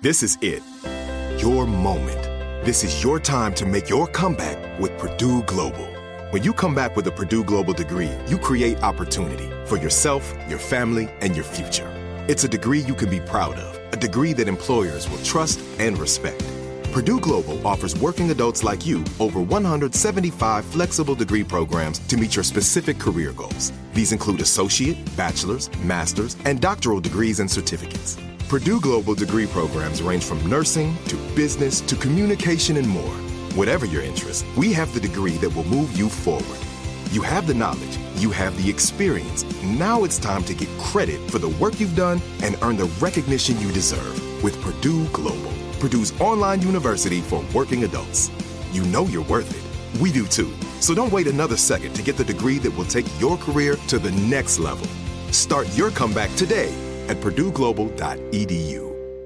This is it. Your moment. This is your time to make your comeback with Purdue Global. When you come back with a Purdue Global degree, you create opportunity for yourself, your family, and your future. It's a degree you can be proud of, a degree that employers will trust and respect. Purdue Global offers working adults like you over 175 flexible degree programs to meet your specific career goals. These include associate, bachelor's, master's, and doctoral degrees and certificates. Purdue Global degree programs range from nursing to business to communication and more. Whatever your interest, we have the degree that will move you forward. You have the knowledge, you have the experience. Now it's time to get credit for the work you've done and earn the recognition you deserve with Purdue Global, Purdue's online university for working adults. You know you're worth it. We do too. So don't wait another second to get the degree that will take your career to the next level. Start your comeback today at purdueglobal.edu.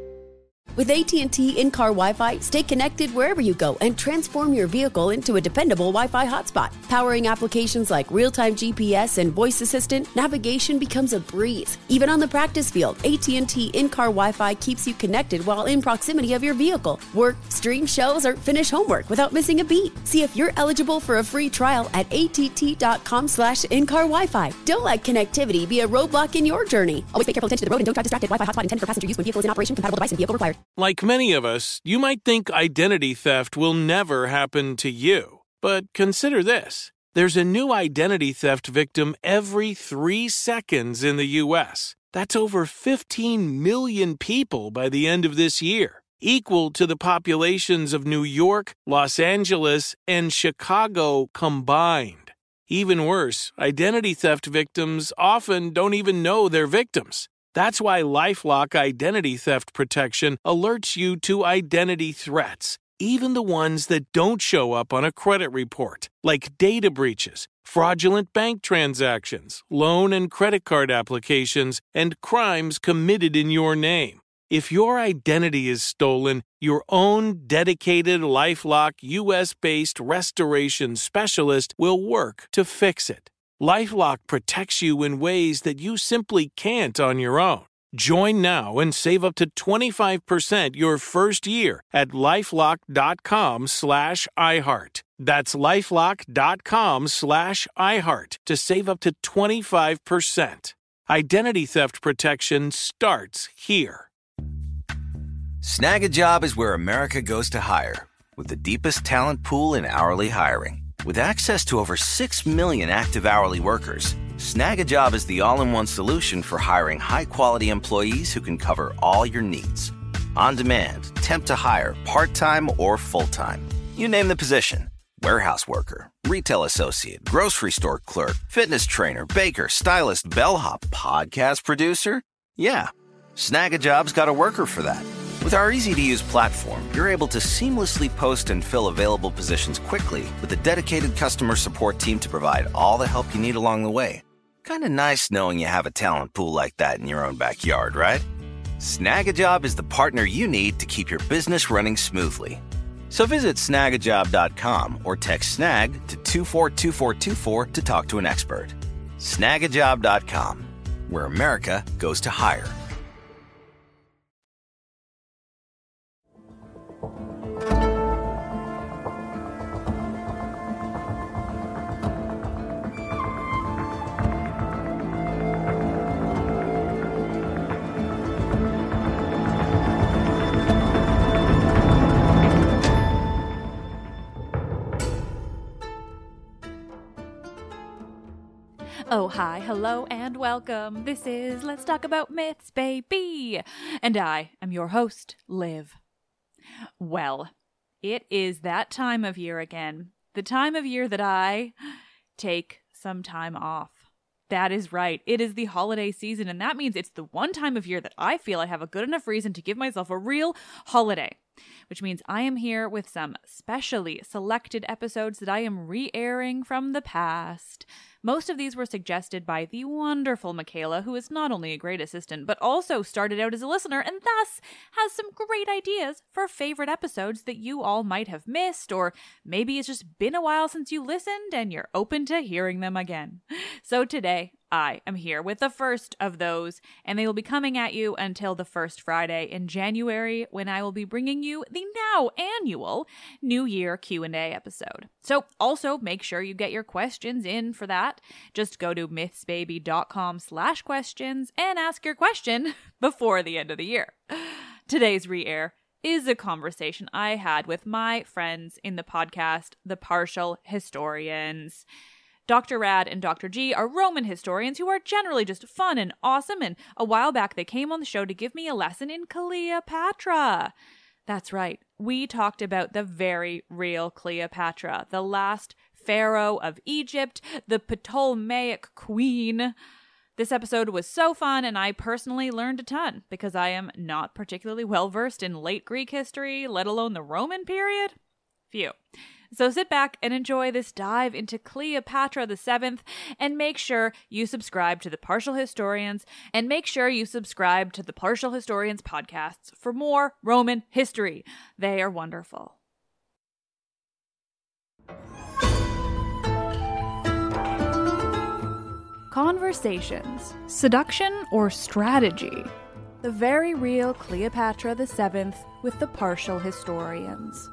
With AT&T in-car Wi-Fi, stay connected wherever you go and transform your vehicle into a dependable Wi-Fi hotspot. Powering applications like real-time GPS and voice assistant, navigation becomes a breeze. Even on the practice field, AT&T in-car Wi-Fi keeps you connected while in proximity of your vehicle. Work, stream shows, or finish homework without missing a beat. See if you're eligible for a free trial at att.com/in-car Wi-Fi. Don't let connectivity be a roadblock in your journey. Always pay careful attention to the road and don't drive distracted. Wi-Fi hotspot intended for passenger use when vehicle is in operation. Compatible device and vehicle required. Like many of us, you might think identity theft will never happen to you. But consider this. There's a new identity theft victim every 3 seconds in the U.S. That's over 15 million people by the end of this year, equal to the populations of New York, Los Angeles, and Chicago combined. Even worse, identity theft victims often don't even know they're victims. That's why LifeLock Identity Theft Protection alerts you to identity threats, even the ones that don't show up on a credit report, like data breaches, fraudulent bank transactions, loan and credit card applications, and crimes committed in your name. If your identity is stolen, your own dedicated LifeLock U.S.-based restoration specialist will work to fix it. LifeLock protects you in ways that you simply can't on your own. Join now and save up to 25% your first year at LifeLock.com/iHeart. That's LifeLock.com/iHeart to save up to 25%. Identity theft protection starts here. Snag a Job is where America goes to hire, with the deepest talent pool in hourly hiring. With access to over 6 million active hourly workers, Snag a Job is the all-in-one solution for hiring high-quality employees who can cover all your needs. On demand, temp to hire, part-time or full-time. You name the position. Warehouse worker, retail associate, grocery store clerk, fitness trainer, baker, stylist, bellhop, podcast producer. Yeah, Snag a Job's got a worker for that. With our easy-to-use platform, you're able to seamlessly post and fill available positions quickly with a dedicated customer support team to provide all the help you need along the way. Kinda nice knowing you have a talent pool like that in your own backyard, right? Snag a Job is the partner you need to keep your business running smoothly. So visit snagajob.com or text SNAG to 242424 to talk to an expert. Snagajob.com, where America goes to hire. Oh, hi, hello, and welcome. This is Let's Talk About Myths, baby. And I am your host, Liv. Well, it is that time of year again. The time of year that I take some time off. That is right. It is the holiday season, and that means it's the one time of year that I feel I have a good enough reason to give myself a real holiday. Which means I am here with some specially selected episodes that I am re-airing from the past. Most of these were suggested by the wonderful Michaela, who is not only a great assistant, but also started out as a listener and thus has some great ideas for favorite episodes that you all might have missed, or maybe it's just been a while since you listened and you're open to hearing them again. So today, I am here with the first of those, and they will be coming at you until the first Friday in January, when I will be bringing you the now annual New Year Q&A episode. So also make sure you get your questions in for that. Just go to mythsbaby.com/questions and ask your question before the end of the year. Today's re-air is a conversation I had with my friends in the podcast, The Partial Historians. Dr. Rad and Dr. G are Roman historians who are generally just fun and awesome, and a while back they came on the show to give me a lesson in Cleopatra. That's right, we talked about the very real Cleopatra, the last pharaoh of Egypt, the Ptolemaic queen. This episode was so fun, and I personally learned a ton, because I am not particularly well-versed in late Greek history, let alone the Roman period. Phew. So sit back and enjoy this dive into Cleopatra VII, and make sure you subscribe to The Partial Historians, and make sure you subscribe to The Partial Historians podcasts for more Roman history. They are wonderful. Conversations, seduction, or strategy? The very real Cleopatra VII with The Partial Historians.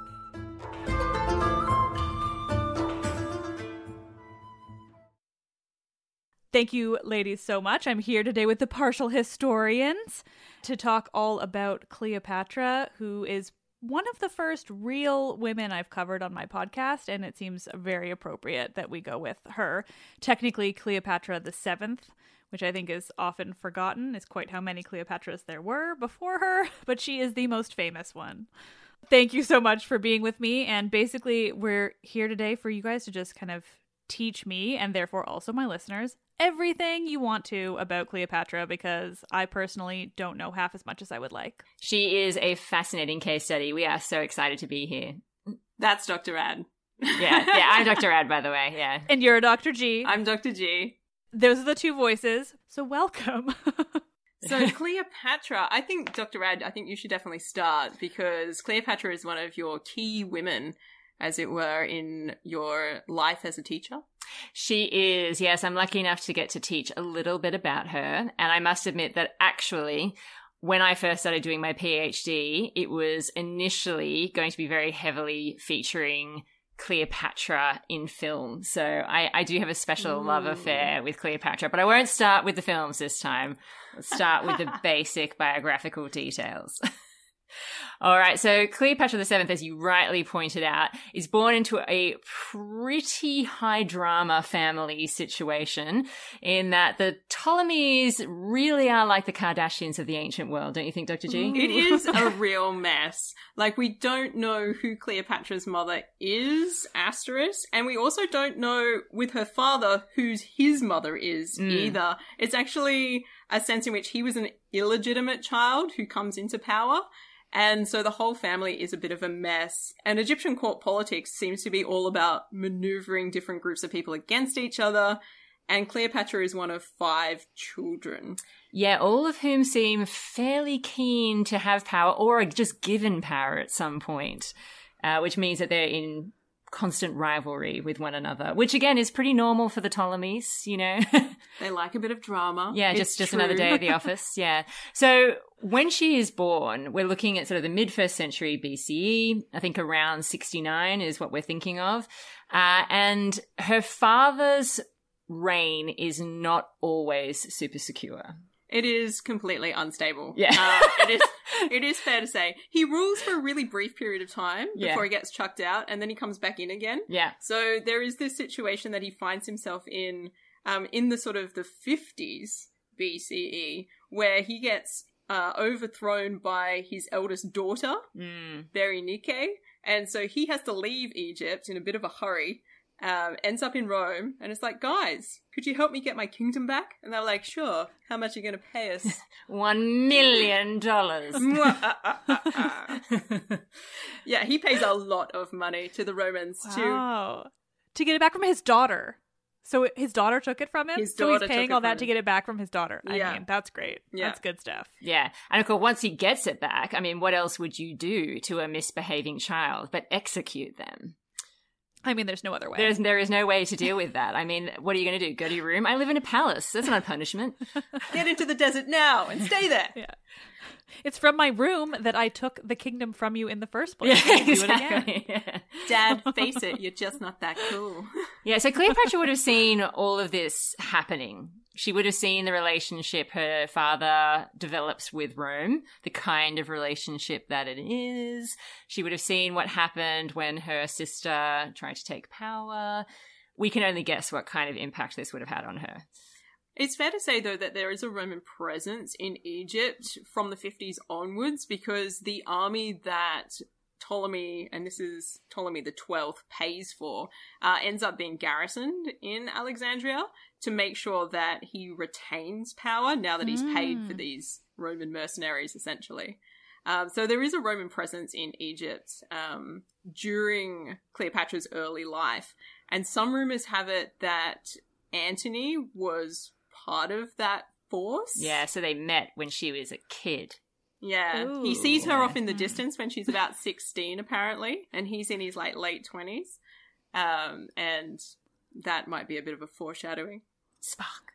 Thank you, ladies, so much. I'm here today with The Partial Historians to talk all about Cleopatra, who is one of the first real women I've covered on my podcast, and it seems very appropriate that we go with her. Technically, Cleopatra VII, which I think is often forgotten, is quite how many Cleopatras there were before her, but she is the most famous one. Thank you so much for being with me, and basically we're here today for you guys to just kind of teach me, and therefore also my listeners, everything you want to about Cleopatra, because I personally don't know half as much as I would like. She is a fascinating case study. We are so excited to be here. That's Dr. Rad. Yeah, I'm Dr. Rad, by the way, yeah. And you're Dr. G. I'm Dr. G. Those are the two voices, so welcome. So Cleopatra, I think, Dr. Rad, I think you should definitely start, because Cleopatra is one of your key women, as it were, in your life as a teacher. She is, yes. I'm lucky enough to get to teach a little bit about her. And I must admit that actually, when I first started doing my PhD, it was initially going to be very heavily featuring Cleopatra in film. So I do have a special love affair with Cleopatra, but I won't start with the films this time. Let's start with the basic biographical details. All right, so Cleopatra VII, as you rightly pointed out, is born into a pretty high drama family situation, in that the Ptolemies really are like the Kardashians of the ancient world, don't you think, Dr. G? It is a real mess. Like, we don't know who Cleopatra's mother is, asterisk, and we also don't know with her father whose his mother is either. It's actually a sense in which he was an illegitimate child who comes into power. And so the whole family is a bit of a mess. And Egyptian court politics seems to be all about maneuvering different groups of people against each other. And Cleopatra is one of 5 children. Yeah, all of whom seem fairly keen to have power, or are just given power at some point, which means that they're in constant rivalry with one another, which again is pretty normal for the Ptolemies, you know. They like a bit of drama. Yeah, just another day at the office. Yeah. So when she is born, we're looking at sort of the mid-1st century BCE. I think around 69 is what we're thinking of. And her father's reign is not always super secure. It is completely unstable. Yeah. It is fair to say. He rules for a really brief period of time before he gets chucked out, and then he comes back in again. Yeah. So there is this situation that he finds himself in the sort of the 50s BCE, where he gets overthrown by his eldest daughter, Berenike, and so he has to leave Egypt in a bit of a hurry. Ends up in Rome, and it's like, guys, could you help me get my kingdom back? And they're like, sure. How much are you going to pay us? $1 million. Yeah, he pays a lot of money to the Romans to get it back from his daughter. So his daughter took it from him? So he's paying all that to get it back from his daughter. I mean, that's great. Yeah. That's good stuff. Yeah. And of course, once he gets it back, I mean, what else would you do to a misbehaving child but execute them? I mean, there's no other way. There is no way to deal with that. I mean, what are you going to do? Go to your room? I live in a palace. That's not a punishment. Get into the desert now and stay there. Yeah. It's from my room that I took the kingdom from you in the first place. Yeah, Do it again. exactly. Yeah. Dad, face it, you're just not that cool. Yeah, so Cleopatra would have seen all of this happening. She would have seen the relationship her father develops with Rome, the kind of relationship that it is. She would have seen what happened when her sister tried to take power. We can only guess what kind of impact this would have had on her. It's fair to say, though, that there is a Roman presence in Egypt from the 50s onwards, because the army that Ptolemy, and this is Ptolemy the 12th, pays for, ends up being garrisoned in Alexandria to make sure that he retains power now that he's paid for these Roman mercenaries, essentially. So there is a Roman presence in Egypt during Cleopatra's early life, and some rumors have it that Antony was part of that force. Yeah, so they met when she was a kid. Yeah. Ooh. He sees her off in the distance when she's about 16, apparently, and he's in his late 20s. And that might be a bit of a foreshadowing. Spark.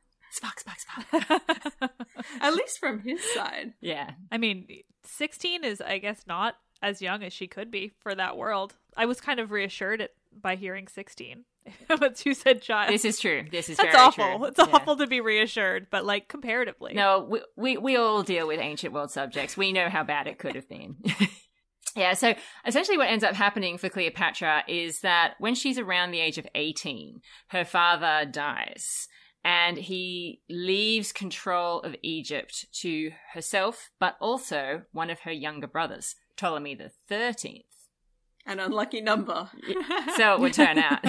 At least from his side. Yeah. I mean, 16 is, I guess, not as young as she could be for that world. I was kind of reassured by hearing 16. But you said child. This is true. This is That's very awful. true. It's awful to be reassured, but like comparatively. No, we all deal with ancient world subjects. We know how bad it could have been. Yeah, so essentially what ends up happening for Cleopatra is that when she's around the age of 18, her father dies. And he leaves control of Egypt to herself, but also one of her younger brothers, Ptolemy the 13th. An unlucky number. So it would turn out.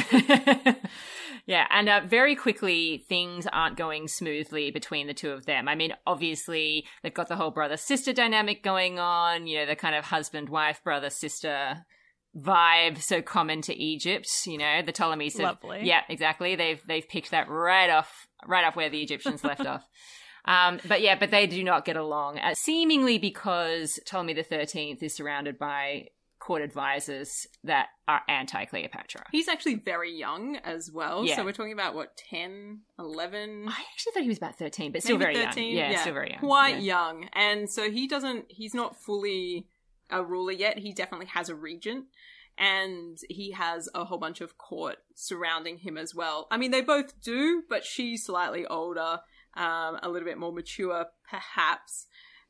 Yeah, and very quickly, things aren't going smoothly between the two of them. I mean, obviously, they've got the whole brother-sister dynamic going on, you know, the kind of husband-wife, brother-sister vibe so common to Egypt, you know, the Ptolemies have, Lovely. yeah, exactly. They've picked that right off where the Egyptians left off. But they do not get along, seemingly because Ptolemy the 13th is surrounded by court advisors that are anti-Cleopatra. He's actually very young as well. Yeah. So we're talking about, 10, 11? I actually thought he was about 13, but still Maybe very 13? young. Yeah, still very young. Quite Yeah. young. And so he's not fully a ruler yet. He definitely has a regent. And he has a whole bunch of court surrounding him as well. I mean, they both do, but she's slightly older, a little bit more mature, perhaps.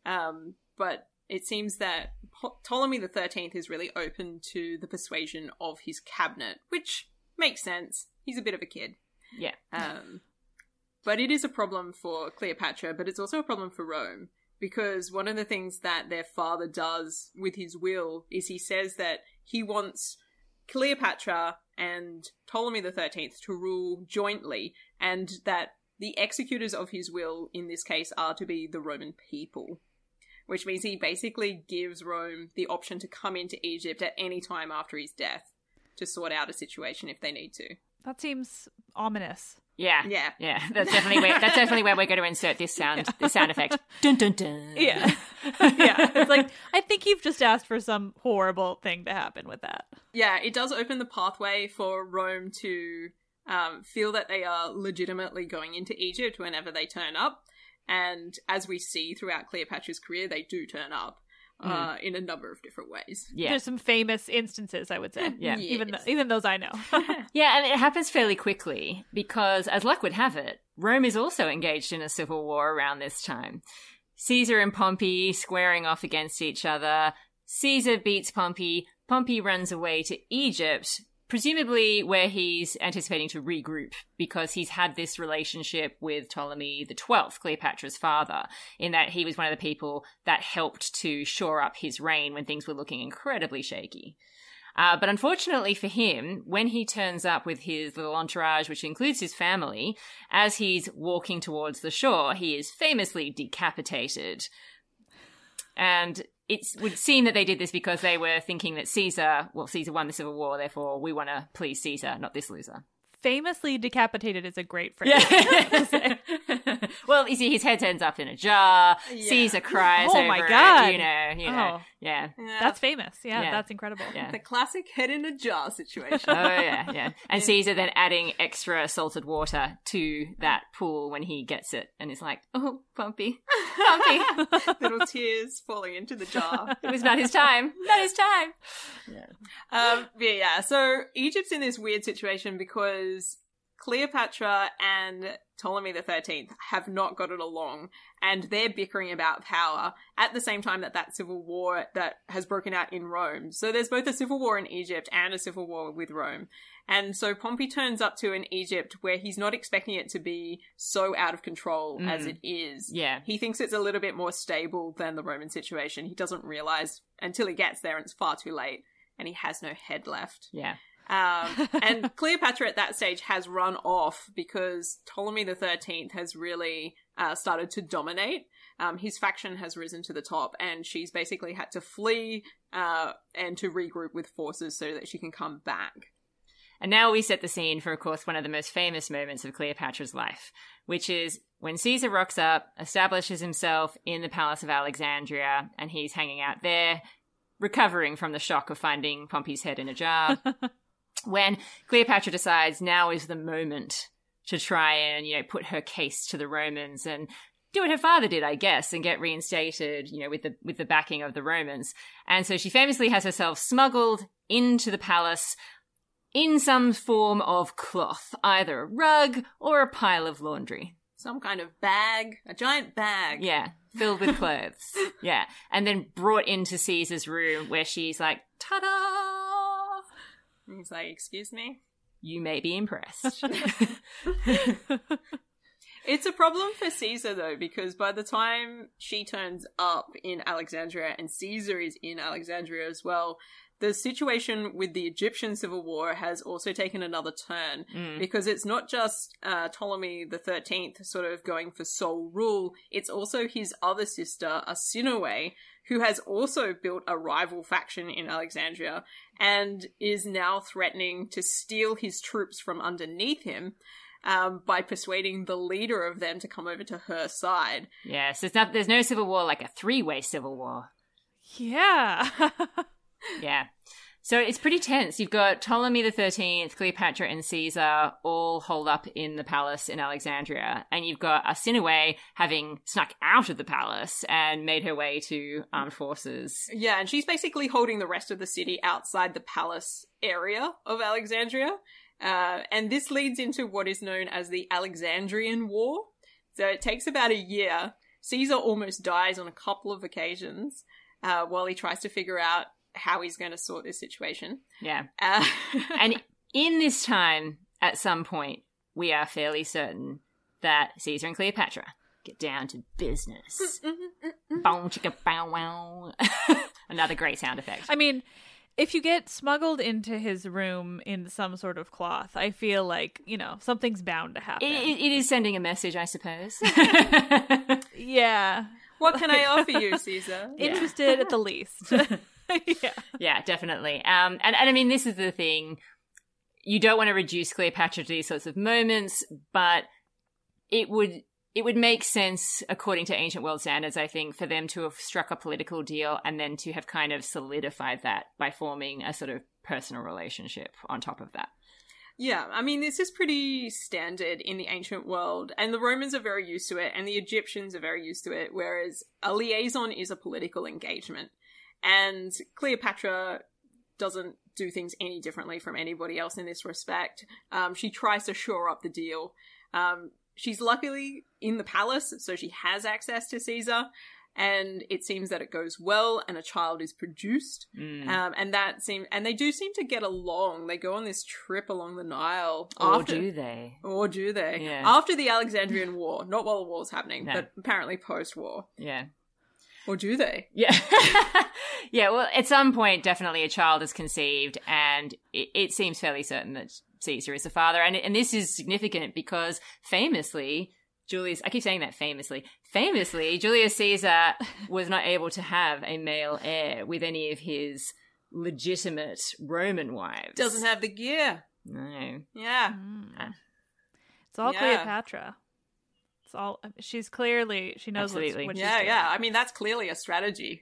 But it seems that Ptolemy the 13th is really open to the persuasion of his cabinet, which makes sense. He's a bit of a kid. Yeah. But it is a problem for Cleopatra, but it's also a problem for Rome, because one of the things that their father does with his will is he says that he wants Cleopatra and Ptolemy the 13th to rule jointly, and that the executors of his will in this case are to be the Roman people. Which means he basically gives Rome the option to come into Egypt at any time after his death to sort out a situation if they need to. That seems ominous. Yeah. That's definitely where we're going to insert this sound effect. Dun dun dun. Yeah. Yeah. It's like, I think you've just asked for some horrible thing to happen with that. Yeah, it does open the pathway for Rome to feel that they are legitimately going into Egypt whenever they turn up. And as we see throughout Cleopatra's career, they do turn up in a number of different ways. Yeah. There's some famous instances, I would say. Yeah. Even those I know. Yeah, and it happens fairly quickly because, as luck would have it, Rome is also engaged in a civil war around this time. Caesar and Pompey squaring off against each other. Caesar beats Pompey. Pompey runs away to Egypt, presumably where he's anticipating to regroup because he's had this relationship with Ptolemy the 12th, Cleopatra's father, in that he was one of the people that helped to shore up his reign when things were looking incredibly shaky. But unfortunately for him, when he turns up with his little entourage, which includes his family, as he's walking towards the shore, he is famously decapitated. And it would seem that they did this because they were thinking that Caesar won the civil war, therefore we want to please Caesar, not this loser. famously decapitated is a great phrase. Yeah. Well, you see, his head ends up in a jar. Yeah. Caesar cries Oh over my God. it, you know. Oh. Yeah. That's famous. Yeah, Yeah. that's incredible. Yeah. The classic head in a jar situation. Oh, yeah. And Caesar then adding extra salted water to that pool when he gets it. And is like, oh, Pompey. Little tears falling into the jar. It was not his time. Not his time. So Egypt's in this weird situation because Cleopatra and Ptolemy the 13th have not gotten along, and they're bickering about power at the same time that civil war that has broken out in Rome. So there's both a civil war in Egypt and a civil war with Rome. And so Pompey turns up to an Egypt where he's not expecting it to be so out of control as it is. Yeah. He thinks it's a little bit more stable than the Roman situation. He doesn't realize until he gets there and it's far too late and he has no head left. Yeah. And Cleopatra at that stage has run off because Ptolemy the 13th has really started to dominate. His faction has risen to the top, and she's basically had to flee and to regroup with forces so that she can come back. And now we set the scene for, of course, one of the most famous moments of Cleopatra's life, which is when Caesar rocks up, establishes himself in the Palace of Alexandria, and he's hanging out there, recovering from the shock of finding Pompey's head in a jar. When Cleopatra decides now is the moment to try and, put her case to the Romans and do what her father did, I guess, and get reinstated, with the backing of the Romans. And so she famously has herself smuggled into the palace in some form of cloth, either a rug or a pile of laundry. Some kind of bag, a giant bag. Yeah, filled with clothes. Yeah. And then brought into Caesar's room where she's like, ta-da! He's like, excuse me? You may be impressed. It's a problem for Caesar, though, because by the time she turns up in Alexandria and Caesar is in Alexandria as well, the situation with the Egyptian civil war has also taken another turn because it's not just Ptolemy the 13th sort of going for sole rule, it's also his other sister, Arsinoe, who has also built a rival faction in Alexandria and is now threatening to steal his troops from underneath him by persuading the leader of them to come over to her side. Yes, there's no civil war like a three-way civil war. Yeah. Yeah. So it's pretty tense. You've got Ptolemy the 13th, Cleopatra and Caesar all holed up in the palace in Alexandria. And you've got Arsinoe having snuck out of the palace and made her way to armed forces. Yeah, and she's basically holding the rest of the city outside the palace area of Alexandria. And this leads into what is known as the Alexandrian War. So it takes about a year. Caesar almost dies on a couple of occasions while he tries to figure out how he's going to sort this situation. Yeah. And in this time, at some point, we are fairly certain that Caesar and Cleopatra get down to business. Bow, chicka, bow, wow. Another great sound effect. I mean, if you get smuggled into his room in some sort of cloth, I feel like, something's bound to happen. It is sending a message, I suppose. Yeah. What can I offer you, Caesar? Interested at the least. Yeah, definitely. And I mean, this is the thing. You don't want to reduce Cleopatra to these sorts of moments, but it would make sense, according to ancient world standards, I think, for them to have struck a political deal and then to have kind of solidified that by forming a sort of personal relationship on top of that. Yeah, I mean, this is pretty standard in the ancient world, and the Romans are very used to it, and the Egyptians are very used to it, whereas a liaison is a political engagement. And Cleopatra doesn't do things any differently from anybody else in this respect. She tries to shore up the deal. She's luckily in the palace, so she has access to Caesar, and it seems that it goes well, and a child is produced. And they do seem to get along. They go on this trip along the Nile. Or do they? Yeah. After the Alexandrian War, not while the war's happening, No. but apparently post-war. Yeah. Or do they? Yeah. Yeah, well, at some point, definitely a child is conceived, and it seems fairly certain that Caesar is the father. And this is significant because famously, Julius Caesar was not able to have a male heir with any of his legitimate Roman wives. Doesn't have the gear. No. Yeah. It's all Yeah. Cleopatra. It's all. She's clearly she knows what she's Absolutely. doing. Yeah. I mean, that's clearly a strategy.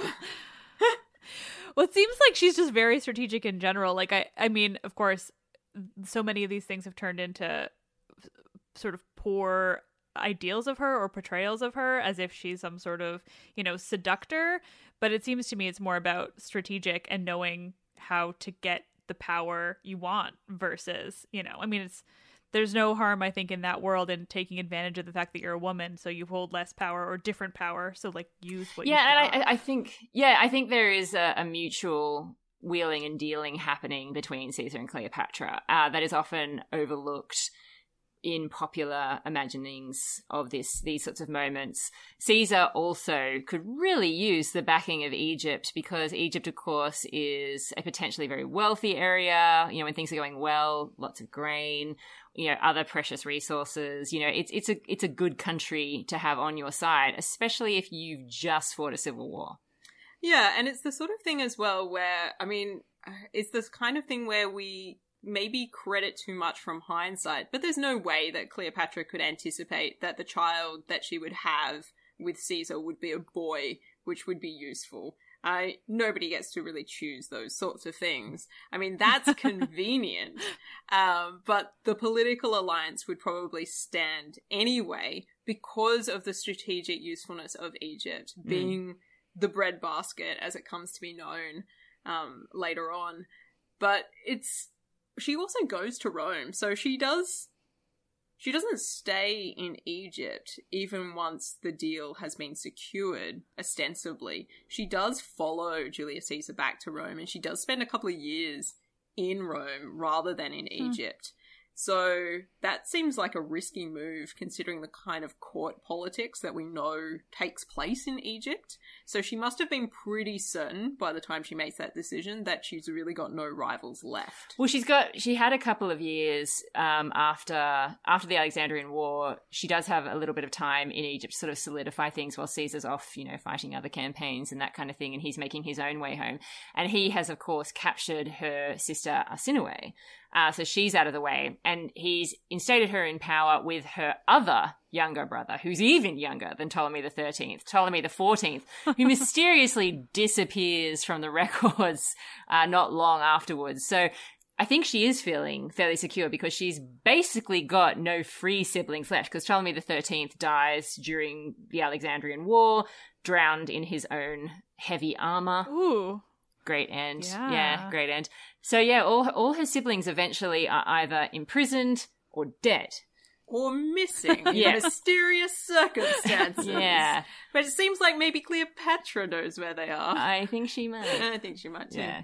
Well, it seems like she's just very strategic in general. Like I mean, of course, so many of these things have turned into sort of poor ideals of her or portrayals of her as if she's some sort of, seductor. But it seems to me it's more about strategic and knowing how to get the power you want versus, I mean, there's no harm, I think, in that world in taking advantage of the fact that you're a woman, so you hold less power or different power. So, like, use what you got. And I think there is a mutual wheeling and dealing happening between Caesar and Cleopatra that is often overlooked in popular imaginings of these sorts of moments. Caesar also could really use the backing of Egypt because Egypt, of course, is a potentially very wealthy area. When things are going well, lots of grain, other precious resources. It's a good country to have on your side, especially if you've just fought a civil war. Yeah, and it's the sort of thing as well where, I mean, it's this kind of thing where we maybe credit too much from hindsight, but there's no way that Cleopatra could anticipate that the child that she would have with Caesar would be a boy, which would be useful. Nobody gets to really choose those sorts of things. I mean, that's convenient, but the political alliance would probably stand anyway because of the strategic usefulness of Egypt being the breadbasket, as it comes to be known later on. But she also goes to Rome, so she doesn't stay in Egypt even once the deal has been secured, ostensibly. She does follow Julius Caesar back to Rome, and she does spend a couple of years in Rome rather than in Egypt. So that seems like a risky move considering the kind of court politics that we know takes place in Egypt. So she must have been pretty certain by the time she makes that decision that she's really got no rivals left. Well, she had a couple of years after the Alexandrian War. She does have a little bit of time in Egypt to sort of solidify things while Caesar's off, fighting other campaigns and that kind of thing, and he's making his own way home. And he has, of course, captured her sister Arsinoe. So she's out of the way, and he's instated her in power with her other younger brother, who's even younger than Ptolemy the 13th, Ptolemy the 14th, who mysteriously disappears from the records not long afterwards. So I think she is feeling fairly secure because she's basically got no free siblings left, because Ptolemy the 13th dies during the Alexandrian War, drowned in his own heavy armor. Ooh. Great end. Yeah, great end. So yeah, all her siblings eventually are either imprisoned or dead. Or missing in mysterious circumstances. Yeah. But it seems like maybe Cleopatra knows where they are. I think she might. I think she might too. Yeah.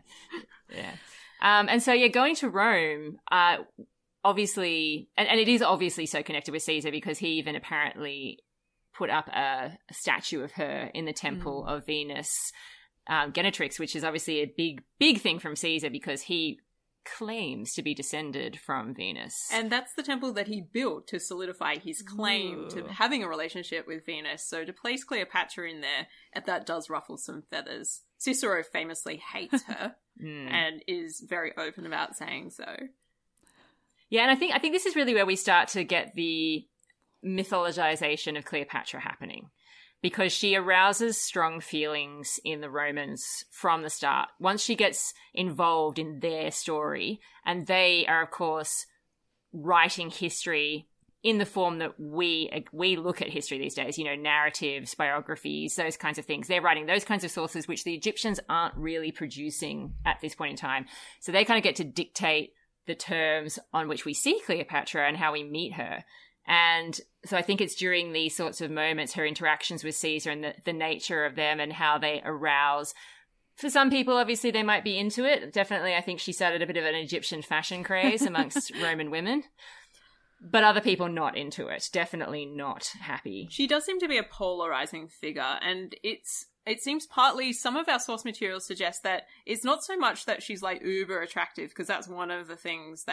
And so going to Rome, obviously, and it is obviously so connected with Caesar because he even apparently put up a statue of her in the temple of Venus, Genetrix, which is obviously a big thing from Caesar because he claims to be descended from Venus. And that's the temple that he built to solidify his claim to having a relationship with Venus. So to place Cleopatra in there, that does ruffle some feathers. Cicero famously hates her and is very open about saying so. Yeah, and I think this is really where we start to get the mythologization of Cleopatra happening. Because she arouses strong feelings in the Romans from the start. Once she gets involved in their story, and they are, of course, writing history in the form that we look at history these days, narratives, biographies, those kinds of things. They're writing those kinds of sources, which the Egyptians aren't really producing at this point in time. So they kind of get to dictate the terms on which we see Cleopatra and how we meet her. And so I think it's during these sorts of moments, her interactions with Caesar and the nature of them and how they arouse. For some people, obviously, they might be into it. Definitely, I think she started a bit of an Egyptian fashion craze amongst Roman women. But other people not into it. Definitely not happy. She does seem to be a polarizing figure, and it seems partly some of our source material suggests that it's not so much that she's like uber attractive, because that's one of the things that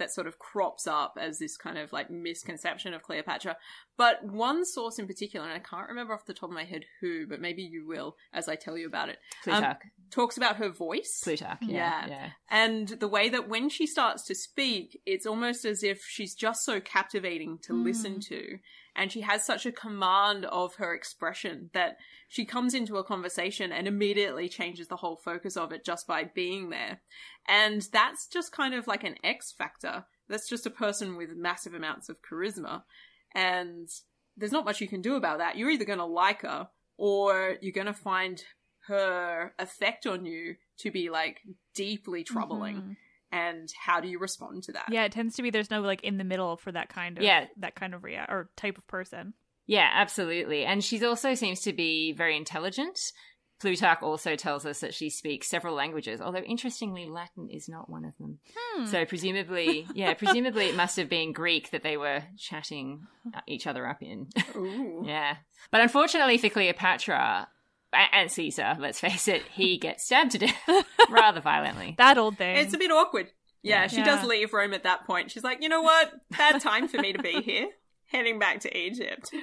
that sort of crops up as this kind of like misconception of Cleopatra. But one source in particular, and I can't remember off the top of my head who, but maybe you will as I tell you about it, Plutarch. Talks about her voice. Plutarch, yeah. And the way that when she starts to speak, it's almost as if she's just so captivating to listen to. And she has such a command of her expression that she comes into a conversation and immediately changes the whole focus of it just by being there. And that's just kind of like an X factor. That's just a person with massive amounts of charisma. And there's not much you can do about that. You're either going to like her or you're going to find her effect on you to be like deeply troubling. And how do you respond to that? Yeah, it tends to be there's no like in the middle for that kind of or type of person. Yeah, absolutely. And she also seems to be very intelligent. Plutarch also tells us that she speaks several languages, although interestingly, Latin is not one of them. So presumably it must have been Greek that they were chatting each other up in. Ooh. Yeah. But unfortunately for Cleopatra and Caesar, let's face it, he gets stabbed to death rather violently. That old thing. It's a bit awkward. Yeah, she does leave Rome at that point. She's like, you know what? Bad time for me to be here. Heading back to Egypt.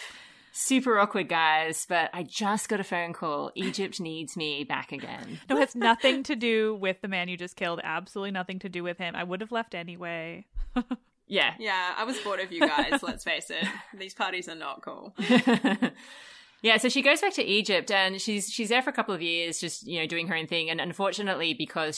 Super awkward, guys, but I just got a phone call. Egypt needs me back again. No, it has nothing to do with the man you just killed. Absolutely nothing to do with him. I would have left anyway. Yeah. Yeah, I was bored of you guys, let's face it. These parties are not cool. Yeah, so she goes back to Egypt and she's there for a couple of years just, doing her own thing. And unfortunately, because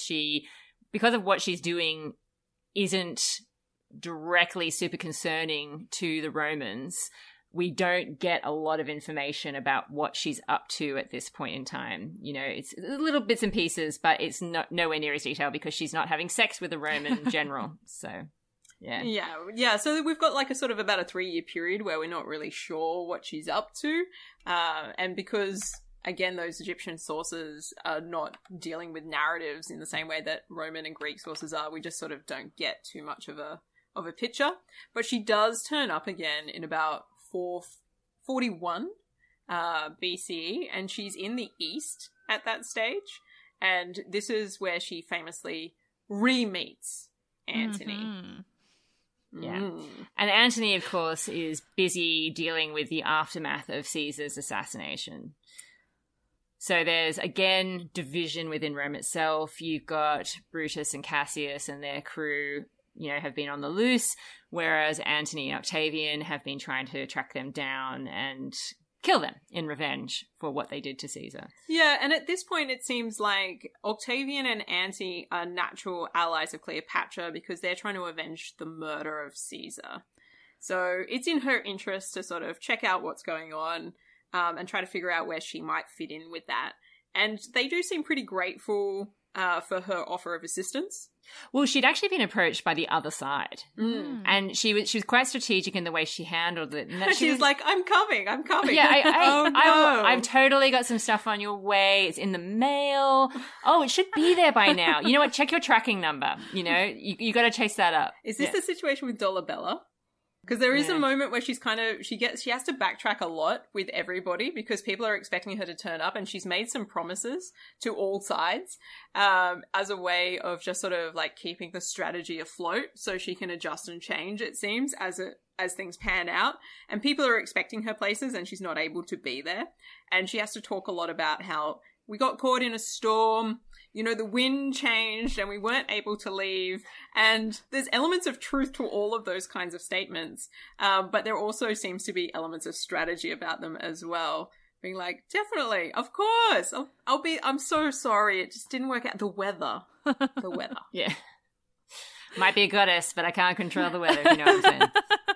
of what she's doing isn't directly super concerning to the Romans, we don't get a lot of information about what she's up to at this point in time. It's little bits and pieces, but it's nowhere near as detailed because she's not having sex with a Roman general. So, yeah. Yeah. So we've got like a sort of about a 3-year period where we're not really sure what she's up to. And because, again, those Egyptian sources are not dealing with narratives in the same way that Roman and Greek sources are, we just sort of don't get too much of a picture. But she does turn up again in about 441 BCE, and she's in the East at that stage. And this is where she famously re-meets Antony. Yeah. And Antony, of course, is busy dealing with the aftermath of Caesar's assassination. So there's, again, division within Rome itself. You've got Brutus and Cassius and their crew, have been on the loose, whereas Antony and Octavian have been trying to track them down and kill them in revenge for what they did to Caesar. Yeah, and at this point it seems like Octavian and Antony are natural allies of Cleopatra because they're trying to avenge the murder of Caesar. So it's in her interest to sort of check out what's going on and try to figure out where she might fit in with that. And they do seem pretty grateful for her offer of assistance. Well, she'd actually been approached by the other side. And she was quite strategic in the way she handled it. And that she's like, I'm coming. Yeah, I've totally got some stuff on your way. It's in the mail. Oh, it should be there by now. You know what? Check your tracking number. You got to chase that up. Is this the situation with Dolabella? Because there is a moment where she has to backtrack a lot with everybody because people are expecting her to turn up, and she's made some promises to all sides as a way of just sort of like keeping the strategy afloat so she can adjust and change, it seems, as things pan out. And people are expecting her places and she's not able to be there. And she has to talk a lot about how we got caught in a storm, the wind changed and we weren't able to leave. And there's elements of truth to all of those kinds of statements. But there also seems to be elements of strategy about them as well. Being like, definitely, of course, I'm so sorry. It just didn't work out. The weather. Yeah. Might be a goddess, but I can't control the weather, if you know what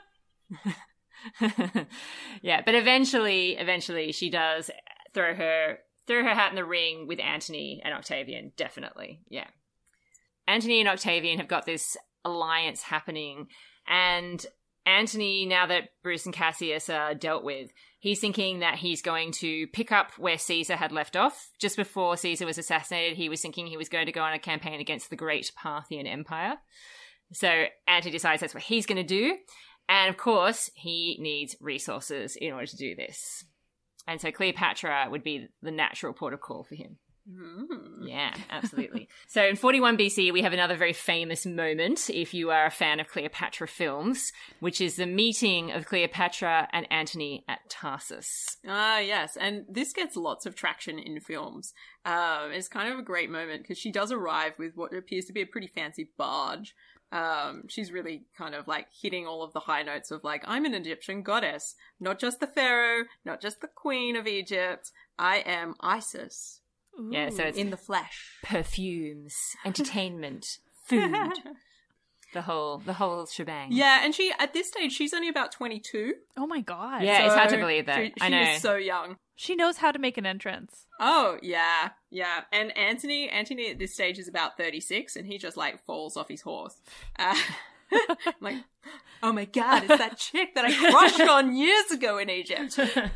I'm saying. Yeah, but eventually she does throw her hat in the ring with Antony and Octavian, definitely, yeah. Antony and Octavian have got this alliance happening, and Antony, now that Brutus and Cassius are dealt with, he's thinking that he's going to pick up where Caesar had left off. Just before Caesar was assassinated, he was thinking he was going to go on a campaign against the great Parthian Empire. So Antony decides that's what he's going to do, and of course, he needs resources in order to do this. And so Cleopatra would be the natural port of call for him. Yeah, absolutely. So in 41 BC, we have another very famous moment, if you are a fan of Cleopatra films, which is the meeting of Cleopatra and Antony at Tarsus. Ah, yes. And this gets lots of traction in films. It's kind of a great moment because she does arrive with what appears to be a pretty fancy barge. She's really kind of like hitting all of the high notes of like, I'm an Egyptian goddess, not just the pharaoh, not just the queen of Egypt. I am Isis. Yeah, so it's in the flesh. Perfumes, entertainment, food, the whole shebang. Yeah, and she at this stage she's only about 22. Oh my god. Yeah, So it's hard to believe that. She I know. is so young. She knows how to make an entrance. Oh, yeah. And Antony at this stage is about 36 and he just like falls off his horse. Like, oh my god, it's that chick that I crushed on years ago in Egypt.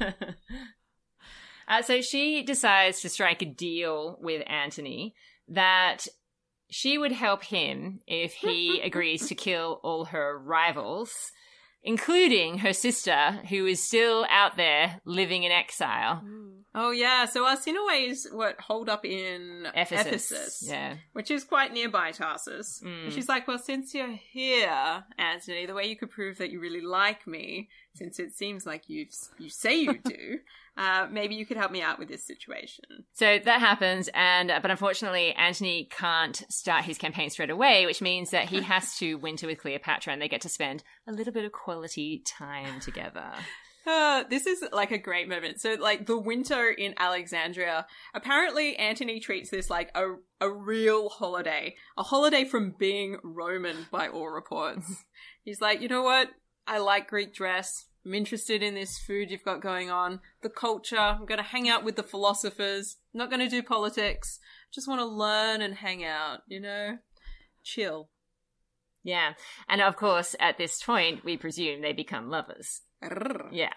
So she decides to strike a deal with Antony that she would help him if he agrees to kill all her rivals, including her sister, who is still out there living in exile. Oh yeah, so Arsinoe holed up in Ephesus, yeah, which is quite nearby Tarsus. And she's like, well, since you're here, Antony, the way you could prove that you really like me, since it seems like you say you do, maybe you could help me out with this situation. So that happens, but unfortunately, Antony can't start his campaign straight away, which means that he has to winter with Cleopatra, and they get to spend a little bit of quality time together. This is like a great moment. So like the winter in Alexandria, apparently Antony treats this like a real holiday, a holiday from being Roman by all reports. He's like, you know what? I like Greek dress. I'm interested in this food you've got going on, the culture. I'm going to hang out with the philosophers. I'm not going to do politics. Just want to learn and hang out, you know? Chill. Yeah. And of course, at this point, we presume they become lovers. Yeah.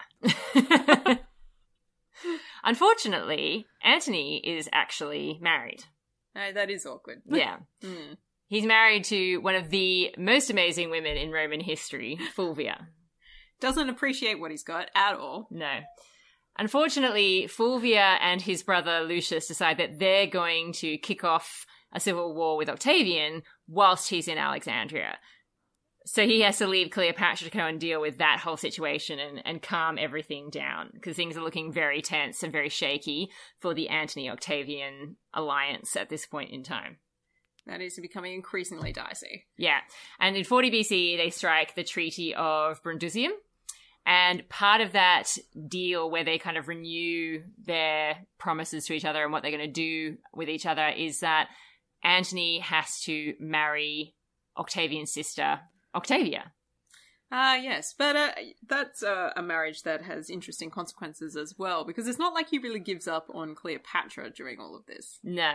Unfortunately, Antony is actually married. That is awkward. Yeah. He's married to one of the most amazing women in Roman history, Fulvia. Doesn't appreciate what he's got at all. No. Unfortunately, Fulvia and his brother Lucius decide that they're going to kick off a civil war with Octavian whilst he's in Alexandria. So he has to leave Cleopatra to go and deal with that whole situation and calm everything down, because things are looking very tense and very shaky for the Antony-Octavian alliance at this point in time. That is becoming increasingly dicey. Yeah. And in 40 BC, they strike the Treaty of Brundusium. And part of that deal where they kind of renew their promises to each other and what they're going to do with each other is that Antony has to marry Octavian's sister, Octavia. Yes, but that's a marriage that has interesting consequences as well, because it's not like he really gives up on Cleopatra during all of this. No,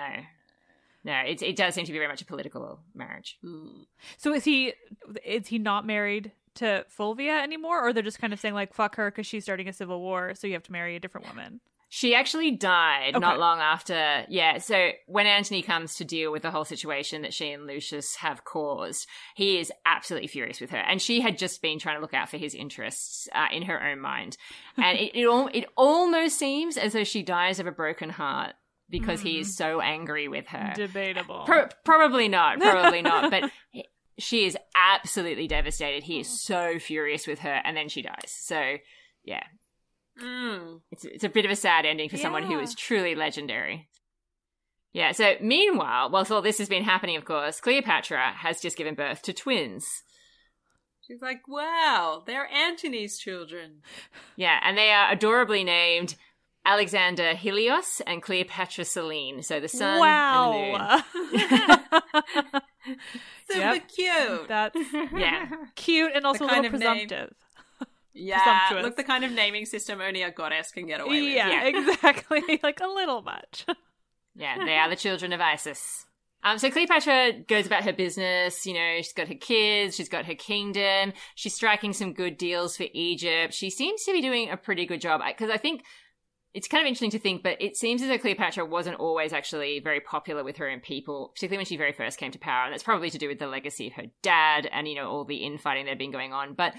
it does seem to be very much a political marriage. So is he not married to Fulvia anymore, or they're just kind of saying like, fuck her because she's starting a civil war, so you have to marry a different woman? She actually died Okay. not long after. Yeah, so when Antony comes to deal with the whole situation that she and Lucius have caused, he is absolutely furious with her. And she had just been trying to look out for his interests in her own mind. And it almost seems as though she dies of a broken heart because he is so angry with her. Debatable. Probably not, but she is absolutely devastated. He is so furious with her, and then she dies. So, yeah. It's a bit of a sad ending for someone who is truly legendary. Yeah, so meanwhile, whilst all this has been happening, of course, Cleopatra has just given birth to twins. She's like, wow, they're Antony's children. Yeah, and they are adorably named Alexander Helios and Cleopatra Selene. So the sun and the moon. Super cute. That's cute and also a kind little of name. presumptive. Yeah, Presumptuous. look, the kind of naming system only a goddess can get away with. Yeah, exactly. Like a little much. Yeah, they are the children of Isis. So Cleopatra goes about her business, you know, she's got her kids, she's got her kingdom, she's striking some good deals for Egypt. She seems to be doing a pretty good job, because I think it's kind of interesting to think, but it seems as though Cleopatra wasn't always actually very popular with her own people, particularly when she very first came to power, and that's probably to do with the legacy of her dad and, you know, all the infighting that had been going on. But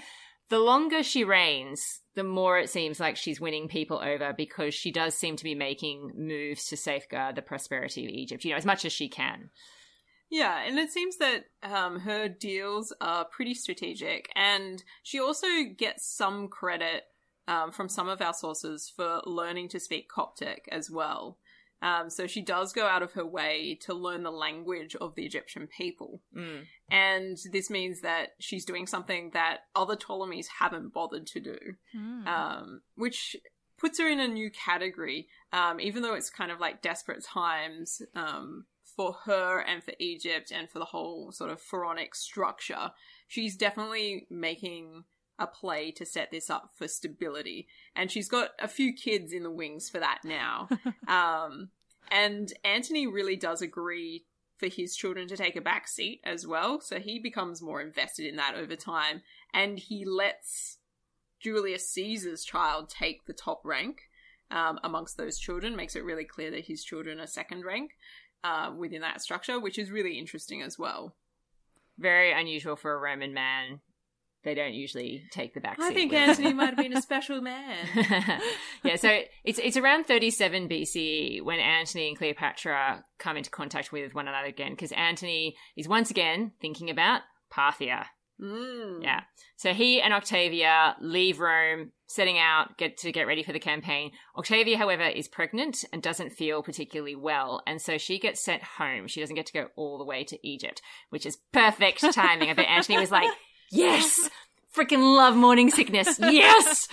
The longer she reigns, the more it seems like she's winning people over, because she does seem to be making moves to safeguard the prosperity of Egypt, as much as she can. Yeah, and it seems that her deals are pretty strategic, and she also gets some credit from some of our sources for learning to speak Coptic as well. So she does go out of her way to learn the language of the Egyptian people. And this means that she's doing something that other Ptolemies haven't bothered to do, which puts her in a new category, even though it's kind of like desperate times for her and for Egypt and for the whole sort of pharaonic structure. She's definitely making a play to set this up for stability. And she's got a few kids in the wings for that now. And Antony really does agree for his children to take a back seat as well. So he becomes more invested in that over time. And he lets Julius Caesar's child take the top rank amongst those children, makes it really clear that his children are second rank within that structure, which is really interesting as well. Very unusual for a Roman man. They don't usually take the back seat. I think Antony might have been a special man. Yeah, so it's around 37 BCE when Antony and Cleopatra come into contact with one another again, because Antony is once again thinking about Parthia. Yeah. So he and Octavia leave Rome, setting out to get ready for the campaign. Octavia, however, is pregnant and doesn't feel particularly well, and so she gets sent home. She doesn't get to go all the way to Egypt, which is perfect timing. I bet Antony was like, yes! Freaking love morning sickness. Yes!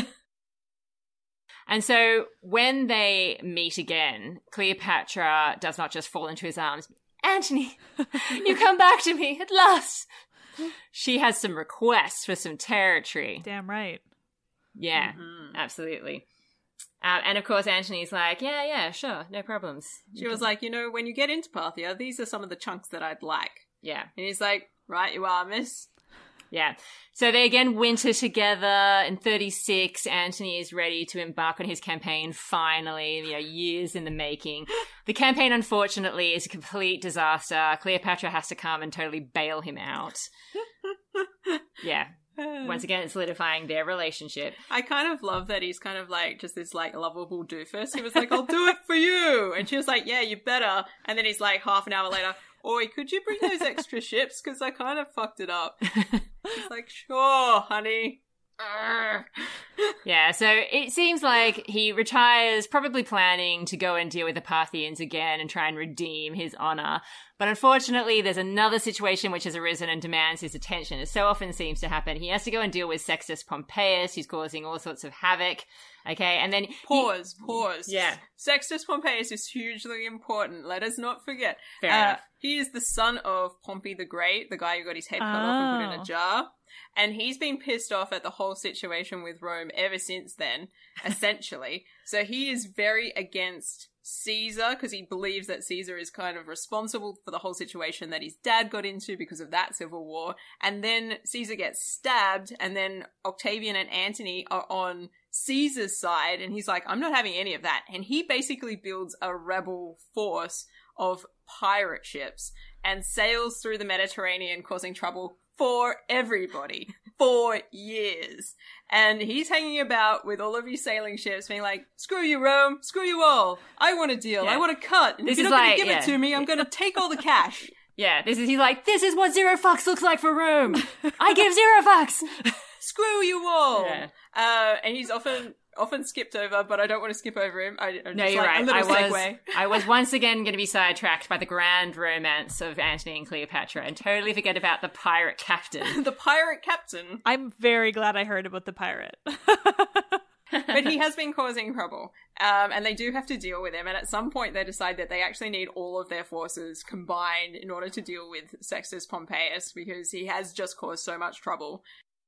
And so when they meet again, Cleopatra does not just fall into his arms. Antony, you come back to me at last. She has some requests for some territory. Damn right. Yeah, absolutely. And of course, Antony's like, yeah, sure, no problems. She was like, when you get into Parthia, these are some of the chunks that I'd like. Yeah. And he's like, right you are, miss. Yeah. So they again winter together. In 36, Antony is ready to embark on his campaign, finally, years in the making. The campaign, unfortunately, is a complete disaster. Cleopatra has to come and totally bail him out. Yeah. Once again, it's solidifying their relationship. I kind of love that he's kind of like just this like lovable doofus. He was like, I'll do it for you. And she was like, yeah, you better. And then he's like, half an hour later, oi, could you bring those extra ships? Because I kind of fucked it up. He's like, sure, honey. Yeah, so it seems like he retires, probably planning to go and deal with the Parthians again and try and redeem his honor. But unfortunately, there's another situation which has arisen and demands his attention. It so often seems to happen. He has to go and deal with Sextus Pompeius, who's causing all sorts of havoc. Okay, and then... Pause. Yeah. Sextus Pompeius is hugely important. Let us not forget. Fair enough. He is the son of Pompey the Great, the guy who got his head cut off and put in a jar. And he's been pissed off at the whole situation with Rome ever since then, essentially. So he is very against Caesar because he believes that Caesar is kind of responsible for the whole situation that his dad got into because of that civil war. And then Caesar gets stabbed, and then Octavian and Antony are on Caesar's side, and he's like, I'm not having any of that. And he basically builds a rebel force of pirate ships and sails through the Mediterranean, causing trouble for everybody for years. And he's hanging about with all of his sailing ships being like, screw you, Rome, screw you all. I want a deal. I want a cut. And if you're not going to give it to me, I'm going to take all the cash. Yeah, he's like, this is what zero fucks looks like for Rome. I give zero fucks. Screw you all. Yeah. And he's often skipped over, but I don't want to skip over him. No, you're right. I was once again going to be sidetracked by the grand romance of Antony and Cleopatra and totally forget about the pirate captain. The pirate captain. I'm very glad I heard about the pirate. But he has been causing trouble. And they do have to deal with him. And at some point they decide that they actually need all of their forces combined in order to deal with Sextus Pompeius because he has just caused so much trouble.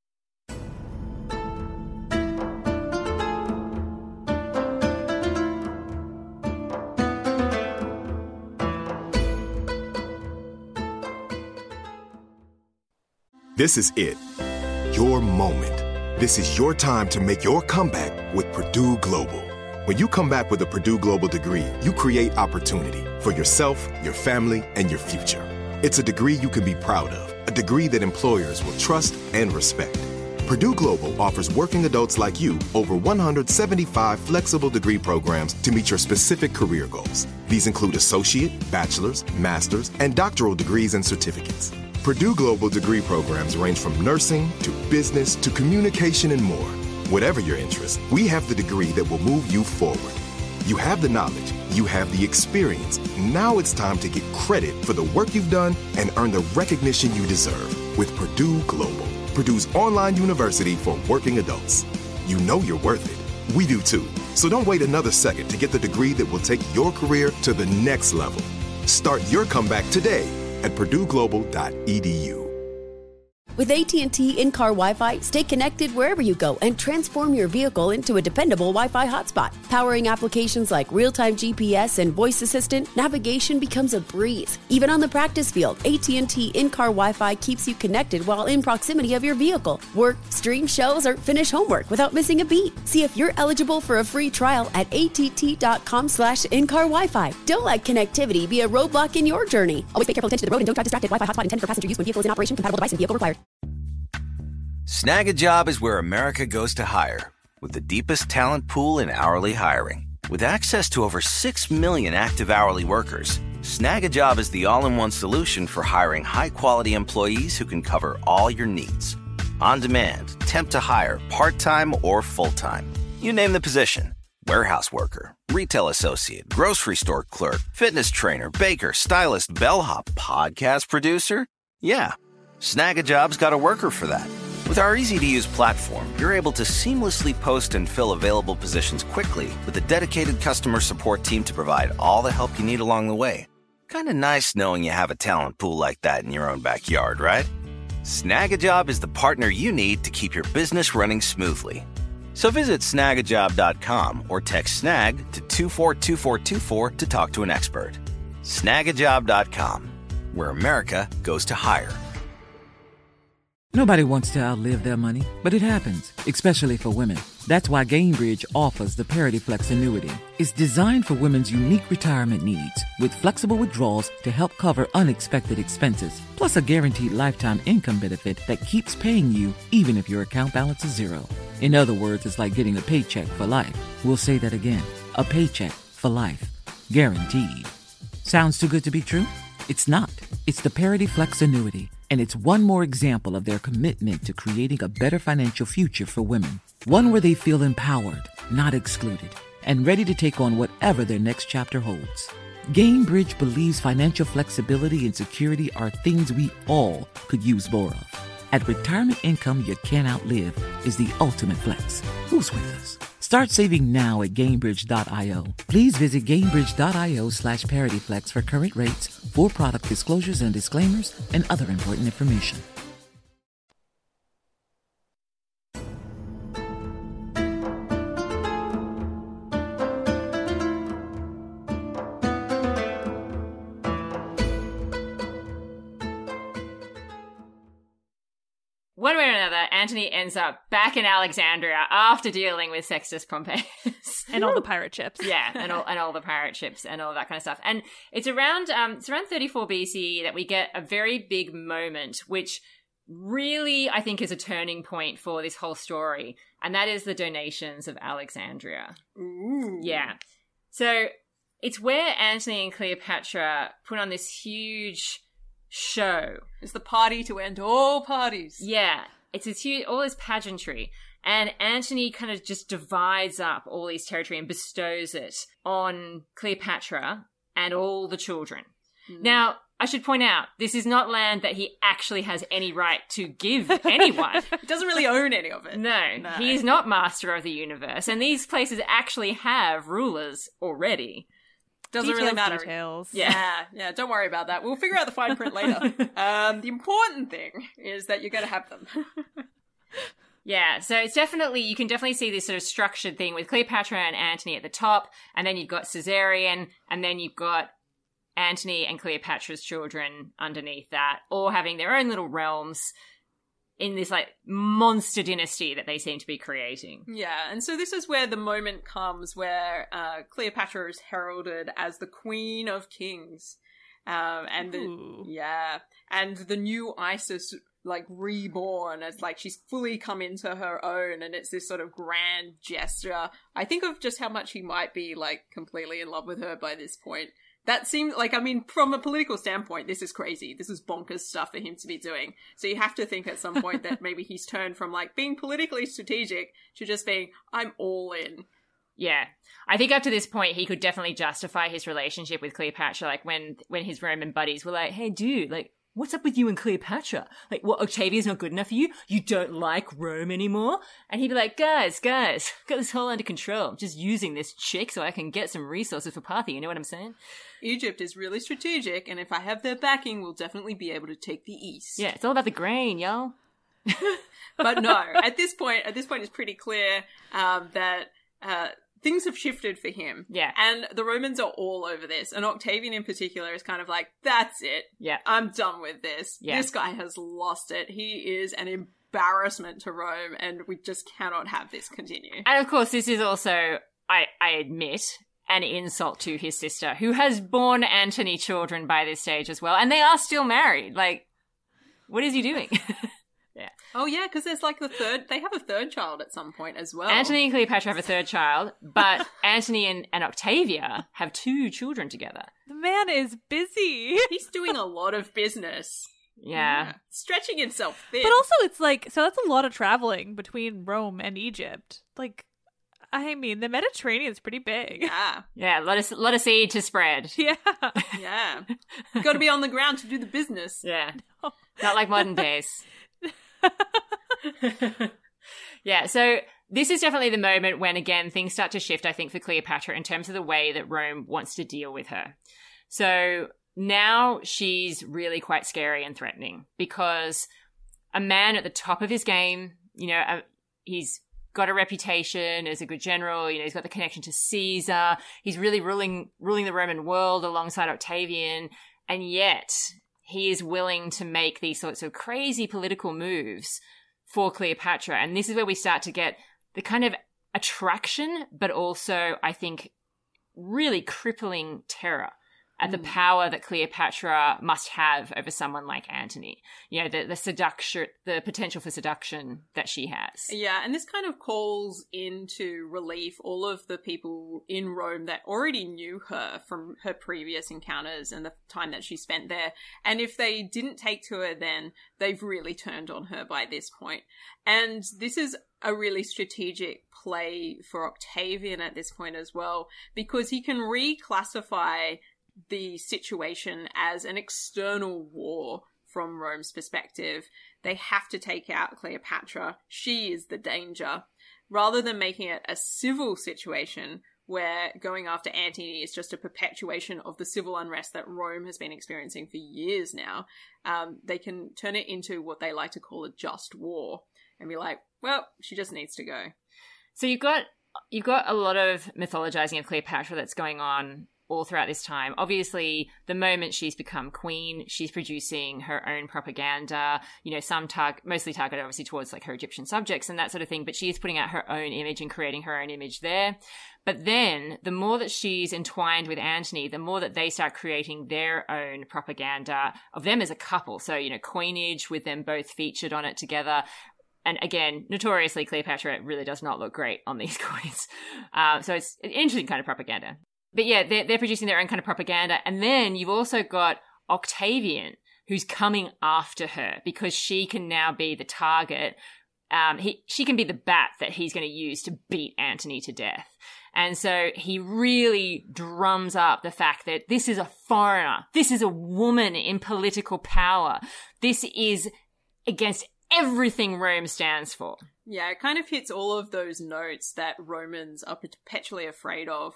This is it. Your moment. This is your time to make your comeback with Purdue Global. When you come back with a Purdue Global degree, you create opportunity for yourself, your family, and your future. It's a degree you can be proud of, a degree that employers will trust and respect. Purdue Global offers working adults like you over 175 flexible degree programs to meet your specific career goals. These include associate, bachelor's, master's, and doctoral degrees and certificates. Purdue Global degree programs range from nursing to business to communication and more. Whatever your interest, we have the degree that will move you forward. You have the knowledge, you have the experience. Now it's time to get credit for the work you've done and earn the recognition you deserve with Purdue Global, Purdue's online university for working adults. You know you're worth it. We do too. So don't wait another second to get the degree that will take your career to the next level. Start your comeback today at purdueglobal.edu. With AT&T in-car Wi-Fi, stay connected wherever you go and transform your vehicle into a dependable Wi-Fi hotspot. Powering applications like real-time GPS and voice assistant, navigation becomes a breeze. Even on the practice field, AT&T in-car Wi-Fi keeps you connected while in proximity of your vehicle. Work, stream shows, or finish homework without missing a beat. See if you're eligible for a free trial at att.com/in-car Wi-Fi. Don't let connectivity be a roadblock in your journey. Always pay careful attention to the road and don't drive distracted. Wi-Fi hotspot intended for passenger use when vehicle is in operation. Compatible device and vehicle required. Snag a Job is where America goes to hire, with the deepest talent pool in hourly hiring. With access to over 6 million active hourly workers, Snag a Job is the all-in-one solution for hiring high-quality employees who can cover all your needs. On demand, temp to hire, part-time or full-time. You name the position. Warehouse worker, retail associate, grocery store clerk, fitness trainer, baker, stylist, bellhop, podcast producer. Yeah, Snag a Job's got a worker for that. With our easy-to-use platform, you're able to seamlessly post and fill available positions quickly with a dedicated customer support team to provide all the help you need along the way. Kind of nice knowing you have a talent pool like that in your own backyard, right? Snag a Job is the partner you need to keep your business running smoothly. So visit snagajob.com or text SNAG to 242424 to talk to an expert. Snagajob.com, where America goes to hire. Nobody wants to outlive their money, but it happens, especially for women. That's why Gainbridge offers the Parity Flex annuity. It's designed for women's unique retirement needs, with flexible withdrawals to help cover unexpected expenses, plus a guaranteed lifetime income benefit that keeps paying you even if your account balance is zero. In other words, it's like getting a paycheck for life. We'll say that again. A paycheck for life. Guaranteed. Sounds too good to be true? It's not. It's the Parity Flex annuity. And it's one more example of their commitment to creating a better financial future for women. One where they feel empowered, not excluded, and ready to take on whatever their next chapter holds. Gainbridge believes financial flexibility and security are things we all could use more of. At retirement income you can't outlive is the ultimate flex. Who's with us? Start saving now at Gainbridge.io. Please visit Gainbridge.io/ParityFlex for current rates, for product disclosures and disclaimers, and other important information. One way or another, Antony ends up back in Alexandria after dealing with Sextus Pompeius and all the pirate ships. Yeah, and all the pirate ships and all that kind of stuff. And it's around 34 BC that we get a very big moment, which really I think is a turning point for this whole story, and that is the donations of Alexandria. Ooh. Yeah, so it's where Antony and Cleopatra put on this huge show. It's the party to end all parties. Yeah, it's this huge, all this pageantry, and Antony kind of just divides up all these territory and bestows it on Cleopatra and all the children. Now, I should point out, this is not land that he actually has any right to give anyone. He doesn't really own any of it. No, he is not master of the universe, and these places actually have rulers already. Doesn't really matter. Details. Yeah, don't worry about that. We'll figure out the fine print later. The important thing is that you're going to have them. Yeah, so it's definitely, you can definitely see this sort of structured thing with Cleopatra and Antony at the top, and then you've got Caesarion, and then you've got Antony and Cleopatra's children underneath that, all having their own little realms in this like monster dynasty that they seem to be creating. Yeah, and so this is where the moment comes where Cleopatra is heralded as the Queen of Kings. And the new Isis like reborn, as like she's fully come into her own, and it's this sort of grand gesture. I think of just how much he might be like completely in love with her by this point. That seemed like, I mean, from a political standpoint, this is crazy. This is bonkers stuff for him to be doing. So you have to think at some point that maybe he's turned from like being politically strategic to just being, I'm all in. Yeah. I think up to this point, he could definitely justify his relationship with Cleopatra. Like when his Roman buddies were like, hey, dude, like, what's up with you and Cleopatra? Like, what, Octavia's not good enough for you? You don't like Rome anymore? And he'd be like, guys, got this whole under control. I'm just using this chick so I can get some resources for Parthia. You know what I'm saying? Egypt is really strategic, and if I have their backing, we'll definitely be able to take the east. Yeah, it's all about the grain, y'all. But no, at this point, it's pretty clear that things have shifted for him. Yeah. And the Romans are all over this. And Octavian in particular is kind of like, that's it. Yeah. I'm done with this. Yeah. This guy has lost it. He is an embarrassment to Rome, and we just cannot have this continue. And of course, this is also, I admit, an insult to his sister, who has borne Antony children by this stage as well. And they are still married. Like, what is he doing? Yeah. Oh, yeah, because there's like they have a third child at some point as well. Antony and Cleopatra have a third child, but Antony and Octavia have 2 children together. The man is busy. He's doing a lot of business. Yeah. Stretching himself thin. But also it's like, so that's a lot of traveling between Rome and Egypt. Like, I mean, the Mediterranean's pretty big. Yeah. Yeah, a lot of seed to spread. Yeah. Yeah. You've got to be on the ground to do the business. Yeah. Not like modern days. Yeah, so this is definitely the moment when, again, things start to shift, I think, for Cleopatra in terms of the way that Rome wants to deal with her. So now she's really quite scary and threatening because a man at the top of his game, you know, he's got a reputation as a good general, you know, he's got the connection to Caesar, he's really ruling the Roman world alongside Octavian, and yet he is willing to make these sorts of crazy political moves for Cleopatra. And this is where we start to get the kind of attraction, but also, I think, really crippling terror at the power that Cleopatra must have over someone like Antony. You know, the seduction, the potential for seduction that she has. Yeah, and this kind of calls into relief all of the people in Rome that already knew her from her previous encounters and the time that she spent there. And if they didn't take to her then, they've really turned on her by this point. And this is a really strategic play for Octavian at this point as well, because he can reclassify the situation as an external war from Rome's perspective. They have to take out Cleopatra. She is the danger. Rather than making it a civil situation where going after Antony is just a perpetuation of the civil unrest that Rome has been experiencing for years now, they can turn it into what they like to call a just war and be like, well, she just needs to go. So you've got a lot of mythologizing of Cleopatra that's going on all throughout this time. Obviously, the moment she's become queen, she's producing her own propaganda, you know, mostly targeted obviously towards like her Egyptian subjects and that sort of thing, but she is putting out her own image and creating her own image there. But then the more that she's entwined with Antony, the more that they start creating their own propaganda of them as a couple. So, you know, coinage with them both featured on it together. And again, notoriously, Cleopatra really does not look great on these coins. So it's an interesting kind of propaganda. But yeah, they're producing their own kind of propaganda. And then you've also got Octavian, who's coming after her because she can now be the target. She can be the bat that he's going to use to beat Antony to death. And so he really drums up the fact that this is a foreigner. This is a woman in political power. This is against everything Rome stands for. Yeah, it kind of hits all of those notes that Romans are perpetually afraid of.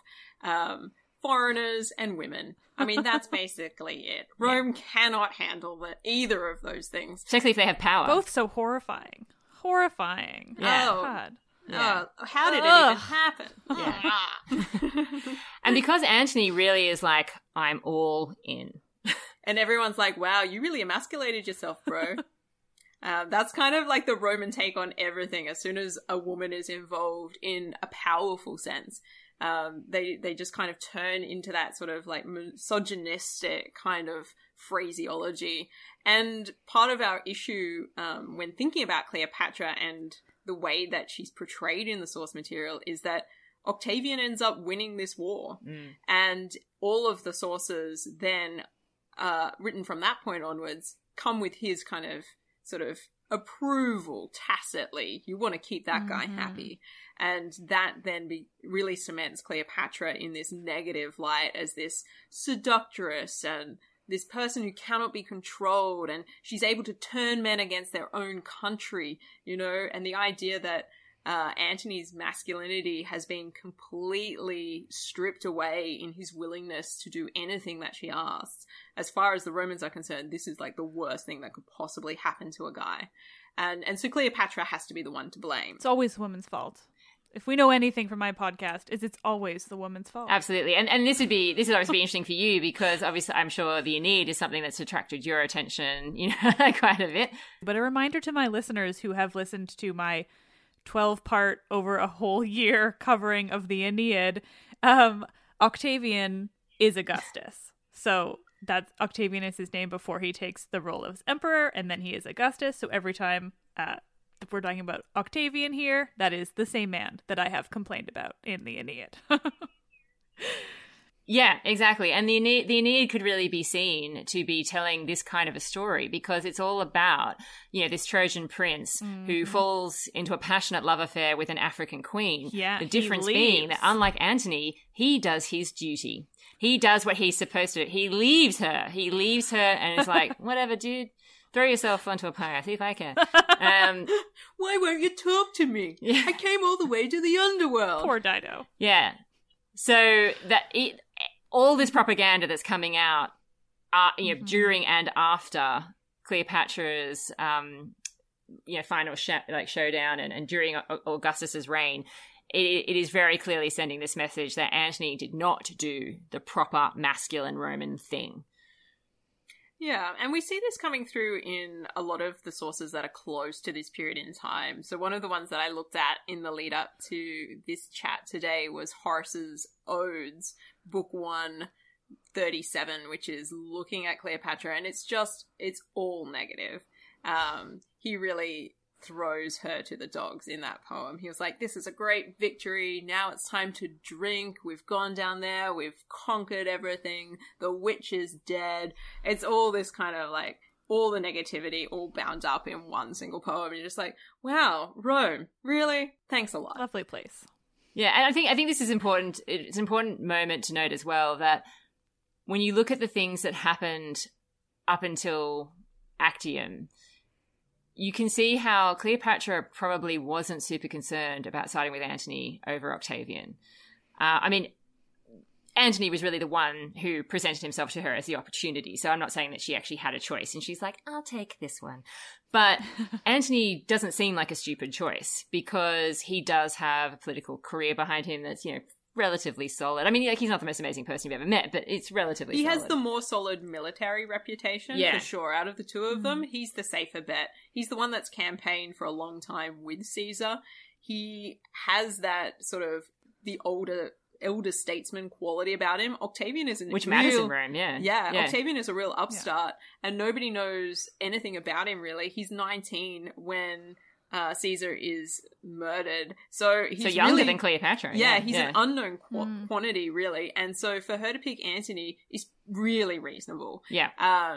Foreigners and women. I mean, that's basically it. Rome cannot handle either of those things. Especially if they have power. Both so horrifying. Horrifying. Yeah. Oh, God. Yeah. How did it even happen? Yeah. And because Antony really is like, I'm all in. And everyone's like, wow, you really emasculated yourself, bro. That's kind of like the Roman take on everything. As soon as a woman is involved in a powerful sense, They just kind of turn into that sort of like misogynistic kind of phraseology. And part of our issue when thinking about Cleopatra and the way that she's portrayed in the source material is that Octavian ends up winning this war. And all of the sources then, written from that point onwards, come with his kind of sort of approval tacitly. You want to keep that guy happy. And that then really cements Cleopatra in this negative light as this seductress and this person who cannot be controlled, and she's able to turn men against their own country, you know, and the idea that Antony's masculinity has been completely stripped away in his willingness to do anything that she asks. As far as the Romans are concerned, this is like the worst thing that could possibly happen to a guy. And so Cleopatra has to be the one to blame. It's always the woman's fault. If we know anything from my podcast, it's always the woman's fault. Absolutely. And this would always be interesting for you, because obviously I'm sure the Aeneid is something that's attracted your attention, you know, quite a bit. But a reminder to my listeners who have listened to my 12-part over a whole year covering of the Aeneid, Octavian is Augustus. So that's Octavian is his name before he takes the role of emperor, and then he is Augustus. So every time if we're talking about Octavian here, that is the same man that I have complained about in the Aeneid. Yeah, exactly. And the Aeneid could really be seen to be telling this kind of a story, because it's all about, you know, this Trojan prince who falls into a passionate love affair with an African queen. Yeah, the difference being that, unlike Antony, he does his duty. He does what he's supposed to do. He leaves her and is like, whatever, dude. Throw yourself onto a pyre, see if I can. Why won't you talk to me? Yeah. I came all the way to the underworld. Poor Dido. Yeah. So all this propaganda that's coming out, you know, during and after Cleopatra's, you know, final showdown and during Augustus's reign, it is very clearly sending this message that Antony did not do the proper masculine Roman thing. Yeah, and we see this coming through in a lot of the sources that are close to this period in time. So one of the ones that I looked at in the lead up to this chat today was Horace's Odes, Book 1, 37, which is looking at Cleopatra, and it's all negative. He really throws her to the dogs in that poem. He was like, this is a great victory. Now it's time to drink. We've gone down there. We've conquered everything. The witch is dead. It's all this kind of like, all the negativity all bound up in one single poem. And you're just like, wow, Rome, really? Thanks a lot. Lovely place. Yeah, and I think this is important. It's an important moment to note as well that when you look at the things that happened up until Actium, you can see how Cleopatra probably wasn't super concerned about siding with Antony over Octavian. I mean, Antony was really the one who presented himself to her as the opportunity, so I'm not saying that she actually had a choice, and she's like, I'll take this one. But Antony doesn't seem like a stupid choice, because he does have a political career behind him that's, you know, relatively solid. I mean, like, he's not the most amazing person you've ever met, but it's relatively solid. He has the more solid military reputation, for sure. Out of the two of them, he's the safer bet. He's the one that's campaigned for a long time with Caesar. He has that sort of the elder statesman quality about him. Octavian is which matters in Rome, yeah. Octavian is a real upstart, and nobody knows anything about him, really. He's 19 when Caesar is murdered. So he's younger really, than Cleopatra. Yeah, he's an unknown quantity, really. And so for her to pick Antony is really reasonable. Yeah.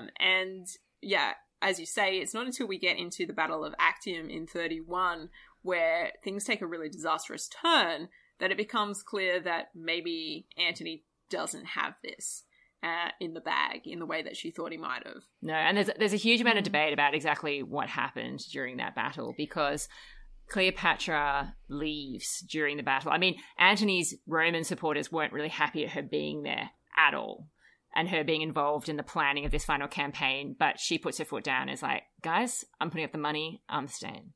And yeah, as you say, it's not until we get into the Battle of Actium in 31 where things take a really disastrous turn that it becomes clear that maybe Antony doesn't have this in the bag in the way that she thought he might have. No, and there's a huge amount of debate about exactly what happened during that battle, because Cleopatra leaves during the battle. I mean, Antony's Roman supporters weren't really happy at her being there at all and her being involved in the planning of this final campaign, but she puts her foot down and is like, guys, I'm putting up the money, I'm staying.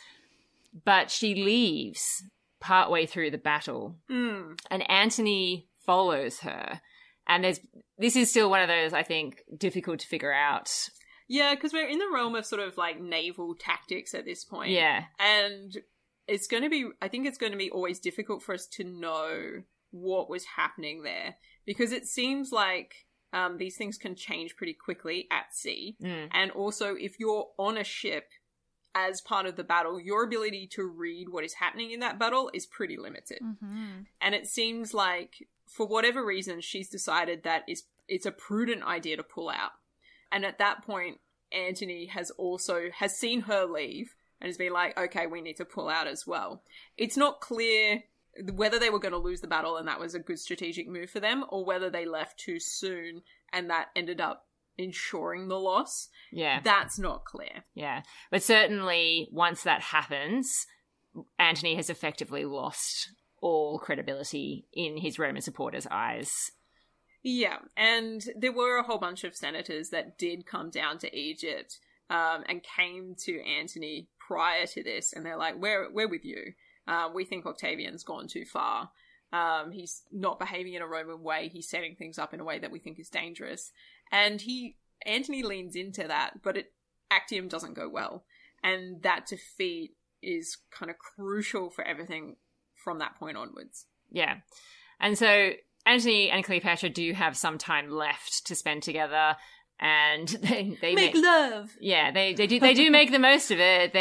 But she leaves partway through the battle, and Antony follows her. And this is still one of those, I think, difficult to figure out. Yeah, because we're in the realm of sort of like naval tactics at this point. Yeah. And I think it's going to be always difficult for us to know what was happening there, because it seems like these things can change pretty quickly at sea. And also, if you're on a ship as part of the battle, your ability to read what is happening in that battle is pretty limited. And it seems like, for whatever reason, she's decided that it's a prudent idea to pull out. And at that point, Antony has seen her leave and has been like, okay, we need to pull out as well. It's not clear whether they were going to lose the battle and that was a good strategic move for them, or whether they left too soon and that ended up ensuring the loss. Yeah. That's not clear. Yeah. But certainly once that happens, Antony has effectively lost all credibility in his Roman supporters' eyes. Yeah, and there were a whole bunch of senators that did come down to Egypt and came to Antony prior to this, and they're like, we're with you. We think Octavian's gone too far. He's not behaving in a Roman way. He's setting things up in a way that we think is dangerous. And Antony leans into that, but Actium doesn't go well. And that defeat is kind of crucial for everything from that point onwards. Yeah. And so Antony and Cleopatra do have some time left to spend together, and they make love. Yeah, they do make the most of it.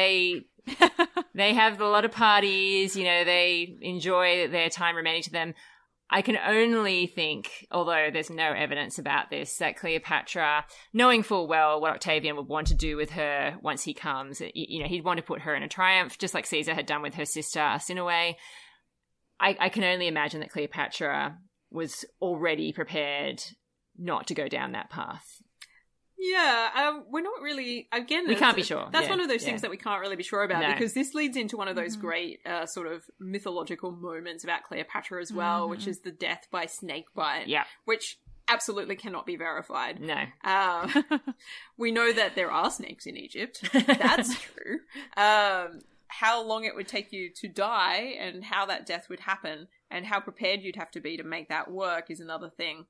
They have a lot of parties, they enjoy their time remaining to them. I can only think, although there's no evidence about this, that Cleopatra, knowing full well what Octavian would want to do with her once he comes, he'd want to put her in a triumph, just like Caesar had done with her sister Arsinoe. I can only imagine that Cleopatra was already prepared not to go down that path. Yeah, we're not really, again, we can't be sure. That's one of those things that we can't really be sure about, because this leads into one of those great sort of mythological moments about Cleopatra as well, which is the death by snake bite, which absolutely cannot be verified. No. We know that there are snakes in Egypt. That's true. How long it would take you to die and how that death would happen and how prepared you'd have to be to make that work is another thing.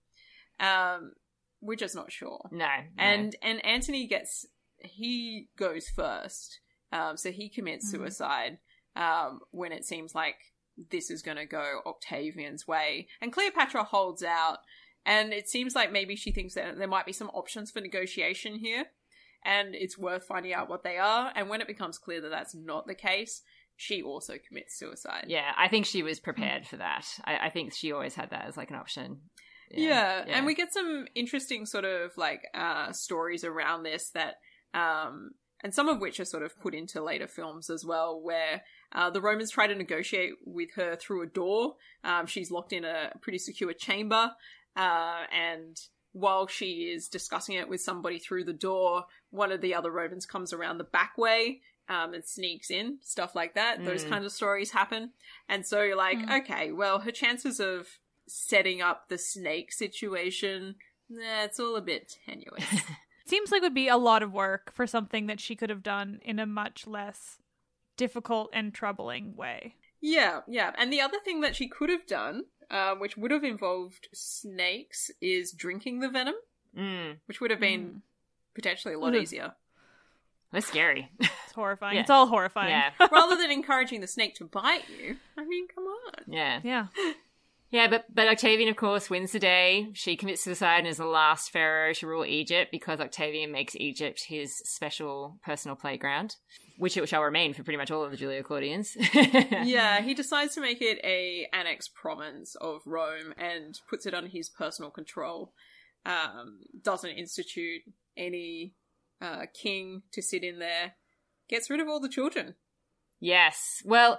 We're just not sure. No. And Antony he goes first. So he commits suicide when it seems like this is going to go Octavian's way. And Cleopatra holds out, and it seems like maybe she thinks that there might be some options for negotiation here, and it's worth finding out what they are. And when it becomes clear that that's not the case, she also commits suicide. Yeah, I think she was prepared for that. I think she always had that as like an option. Yeah, and we get some interesting sort of like stories around this that, and some of which are sort of put into later films as well, where the Romans try to negotiate with her through a door. She's locked in a pretty secure chamber, and while she is discussing it with somebody through the door, one of the other Romans comes around the back way and sneaks in, stuff like that. Those kinds of stories happen. And so you're like, okay, well, her chances of setting up the snake situation, it's all a bit tenuous. Seems like it would be a lot of work for something that she could have done in a much less difficult and troubling way. Yeah. And the other thing that she could have done, which would have involved snakes, is drinking the venom, which would have been potentially a lot easier. That's scary. It's horrifying. It's all horrifying. Yeah. Rather than encouraging the snake to bite you. I mean, come on. Yeah. Yeah, but Octavian, of course, wins the day. She commits suicide and is the last pharaoh to rule Egypt because Octavian makes Egypt his special personal playground, which it shall remain for pretty much all of the Julio-Claudians. Yeah, he decides to make it a annexed province of Rome and puts it under his personal control. Doesn't institute any king to sit in there. Gets rid of all the children. Yes. Well.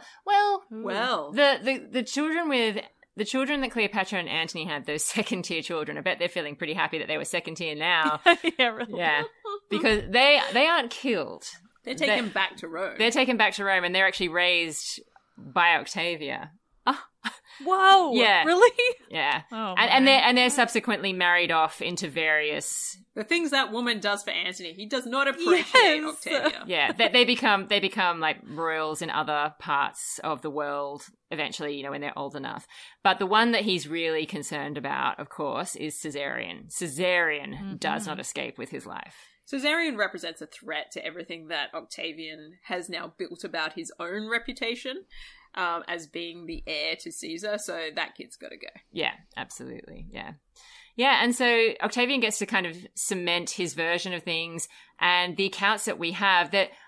The children with... The children that Cleopatra and Antony had, those second-tier children, I bet they're feeling pretty happy that they were second-tier now. Yeah, really. Yeah. Because they aren't killed. They're taken back to Rome. They're taken back to Rome, and they're actually raised by Octavia. Whoa! Yeah. Really? Yeah. Oh, and they're subsequently married off into various... The things that woman does for Antony, he does not appreciate Octavia. Yeah, they become like royals in other parts of the world eventually, when they're old enough. But the one that he's really concerned about, of course, is Caesarion. Caesarion does not escape with his life. Caesarion represents a threat to everything that Octavian has now built about his own reputation. as being the heir to Caesar, so that kid's got to go. Yeah, absolutely. Yeah, and so Octavian gets to kind of cement his version of things, and the accounts that we have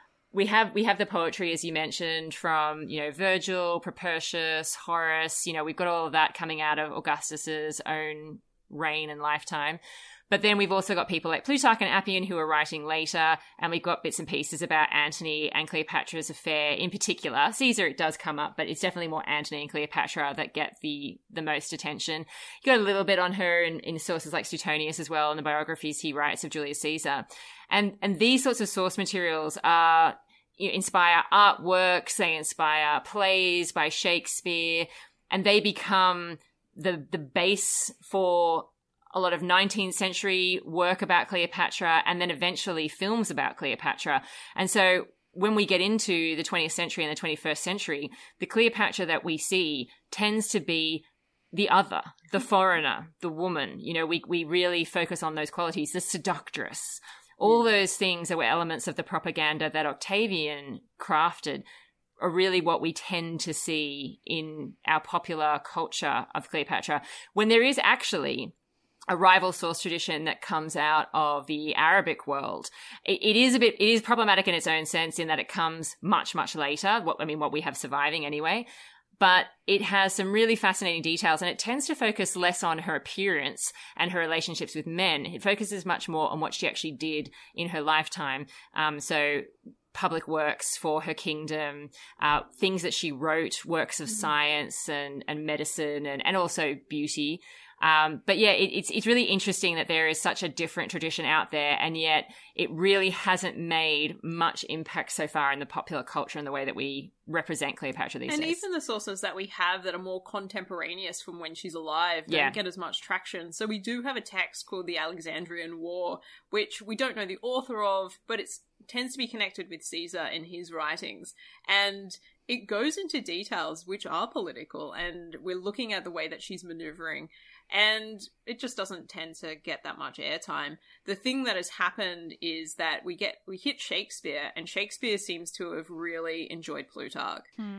the poetry, as you mentioned, from, Virgil, Propertius, Horace, we've got all of that coming out of Augustus's own reign and lifetime. But then we've also got people like Plutarch and Appian who are writing later, and we've got bits and pieces about Antony and Cleopatra's affair in particular. Caesar, it does come up, but it's definitely more Antony and Cleopatra that get the most attention. You got a little bit on her in sources like Suetonius as well, and the biographies he writes of Julius Caesar. And these sorts of source materials are, inspire artworks, they inspire plays by Shakespeare, and they become the base for a lot of 19th century work about Cleopatra, and then eventually films about Cleopatra. And so when we get into the 20th century and the 21st century, the Cleopatra that we see tends to be the other, the foreigner, the woman. We really focus on those qualities, the seductress. All those things that were elements of the propaganda that Octavian crafted are really what we tend to see in our popular culture of Cleopatra, when there is actually a rival source tradition that comes out of the Arabic world. It is problematic in its own sense, in that it comes much, much later, what we have surviving anyway. But it has some really fascinating details, and it tends to focus less on her appearance and her relationships with men. It focuses much more on what she actually did in her lifetime. So public works for her kingdom, things that she wrote, works of science and medicine and also beauty. But yeah, it's really interesting that there is such a different tradition out there, and yet it really hasn't made much impact so far in the popular culture and the way that we represent Cleopatra these days. And even the sources that we have that are more contemporaneous from when she's alive don't get as much traction. So we do have a text called the Alexandrian War, which we don't know the author of, but it tends to be connected with Caesar in his writings. And it goes into details which are political, and we're looking at the way that she's maneuvering, and it just doesn't tend to get that much airtime. The thing that has happened is that we hit Shakespeare, and Shakespeare seems to have really enjoyed Plutarch.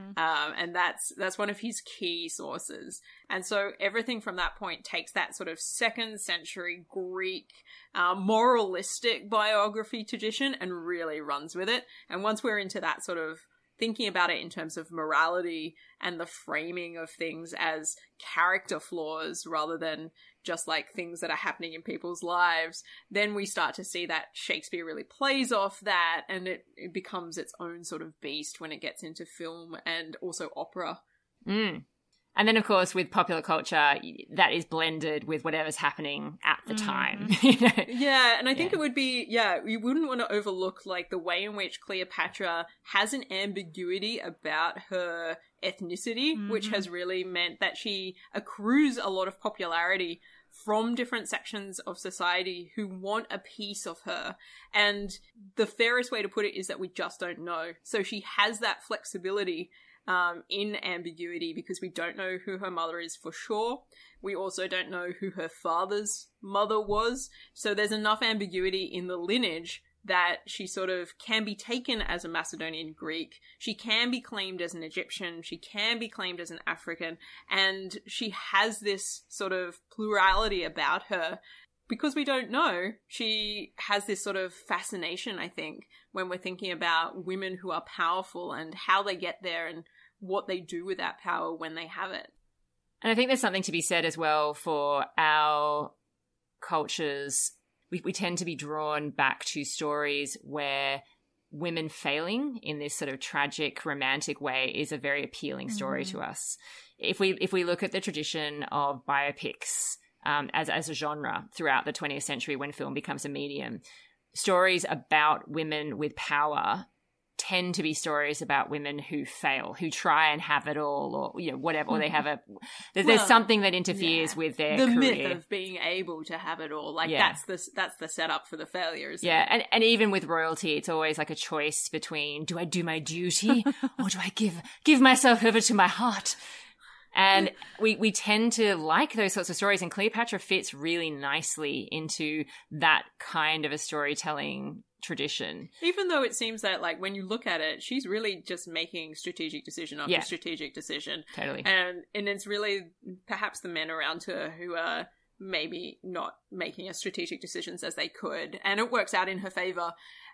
And that's one of his key sources. And so everything from that point takes that sort of 2nd century Greek moralistic biography tradition and really runs with it. And once we're into that sort of thinking about it in terms of morality and the framing of things as character flaws rather than just like things that are happening in people's lives, then we start to see that Shakespeare really plays off that, and it becomes its own sort of beast when it gets into film and also opera. And then, of course, with popular culture, that is blended with whatever's happening at the time. Yeah, and I think it would be, you wouldn't want to overlook like the way in which Cleopatra has an ambiguity about her ethnicity, which has really meant that she accrues a lot of popularity from different sections of society who want a piece of her. And the fairest way to put it is that we just don't know. So she has that flexibility in ambiguity, because we don't know who her mother is for sure. We also don't know who her father's mother was. So there's enough ambiguity in the lineage that she sort of can be taken as a Macedonian Greek. She can be claimed as an Egyptian. She can be claimed as an African. And she has this sort of plurality about her. Because we don't know, she has this sort of fascination, I think, when we're thinking about women who are powerful and how they get there and what they do with that power when they have it. And I think there's something to be said as well for our cultures. We tend to be drawn back to stories where women failing in this sort of tragic, romantic way is a very appealing story to us. If we look at the tradition of biopics, as a genre throughout the 20th century when film becomes a medium, stories about women with power tend to be stories about women who fail, who try and have it all, or whatever, or they have there's something that interferes with their the career. myth of being able to have it all, that's the setup for the failures. And even with royalty, it's always like a choice between, do I do my duty or do I give myself over to my heart? And we tend to like those sorts of stories, and Cleopatra fits really nicely into that kind of a storytelling tradition. Even though it seems that, like, when you look at it, she's really just making strategic decision after strategic decision. Totally. And it's really perhaps the men around her who are maybe not making as strategic decisions as they could. And it works out in her favor.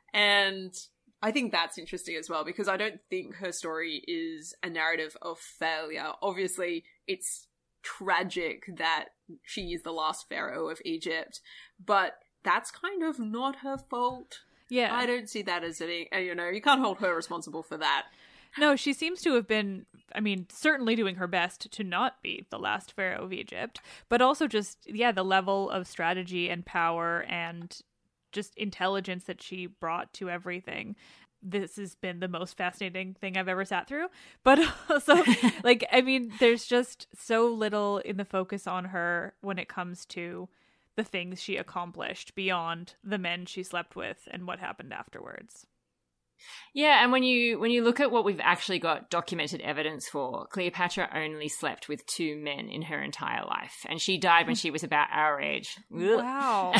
And I think that's interesting as well, because I don't think her story is a narrative of failure. Obviously, it's tragic that she is the last pharaoh of Egypt, but that's kind of not her fault. Yeah. I don't see that as any, you can't hold her responsible for that. No, she seems to have been, I mean, certainly doing her best to not be the last pharaoh of Egypt, but also just, the level of strategy and power and just intelligence that she brought to everything. This has been the most fascinating thing I've ever sat through. But also, like, I mean, there's just so little in the focus on her when it comes to the things she accomplished beyond the men she slept with and what happened afterwards. Yeah, and when you look at what we've actually got documented evidence for, Cleopatra only slept with 2 men in her entire life, and she died when she was about our age. Wow.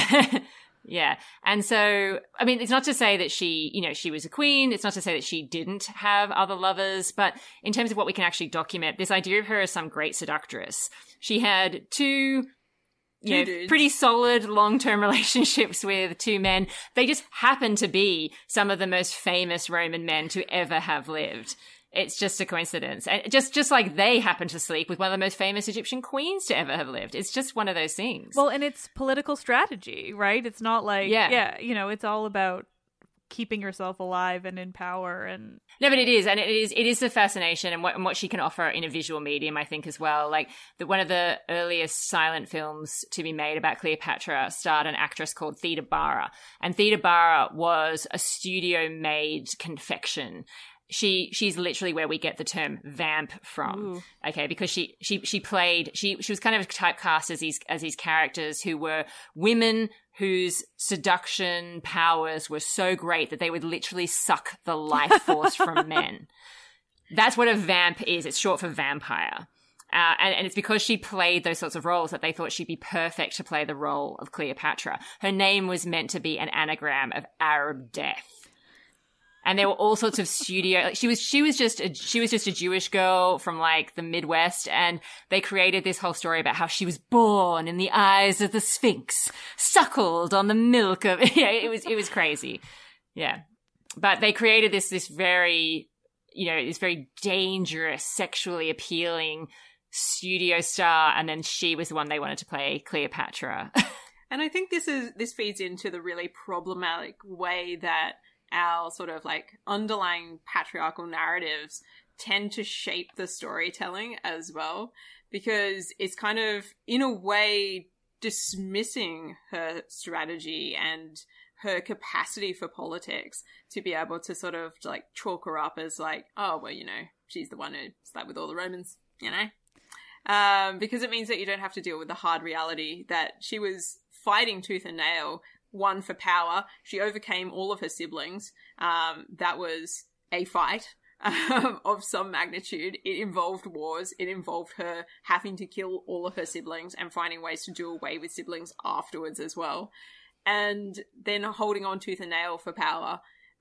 Yeah. And so, I mean, it's not to say that she was a queen. It's not to say that she didn't have other lovers. But in terms of what we can actually document, this idea of her as some great seductress, she had two pretty solid long-term relationships with 2 men. They just happen to be some of the most famous Roman men to ever have lived. It's just a coincidence. And just like they happen to sleep with one of the most famous Egyptian queens to ever have lived. It's just one of those things. Well, and it's political strategy, right? It's not like, it's all about keeping yourself alive and in power. And no, but it is. And it is the fascination and what she can offer in a visual medium, I think, as well. Like one of the earliest silent films to be made about Cleopatra starred an actress called Theda Bara. And Theda Bara was a studio-made confection. She's literally where we get the term vamp from. Ooh. Okay, because she was kind of typecast as these characters who were women whose seduction powers were so great that they would literally suck the life force from men. That's what a vamp is. It's short for vampire. And it's because she played those sorts of roles that they thought she'd be perfect to play the role of Cleopatra. Her name was meant to be an anagram of Arab death. And there were all sorts of she was just a Jewish girl from like the Midwest, and they created this whole story about how she was born in the eyes of the Sphinx, suckled on the milk of it was crazy. Yeah. But they created this very dangerous, sexually appealing studio star, and then she was the one they wanted to play Cleopatra. And I think this feeds into the really problematic way that our sort of like underlying patriarchal narratives tend to shape the storytelling as well, because it's kind of in a way dismissing her strategy and her capacity for politics to be able to sort of like chalk her up as like, oh, well, she's the one who slept with all the Romans, because it means that you don't have to deal with the hard reality that she was fighting tooth and nail, one, for power. She overcame all of her siblings. That was a fight of some magnitude. It involved wars. It involved her having to kill all of her siblings and finding ways to do away with siblings afterwards as well. And then holding on tooth and nail for power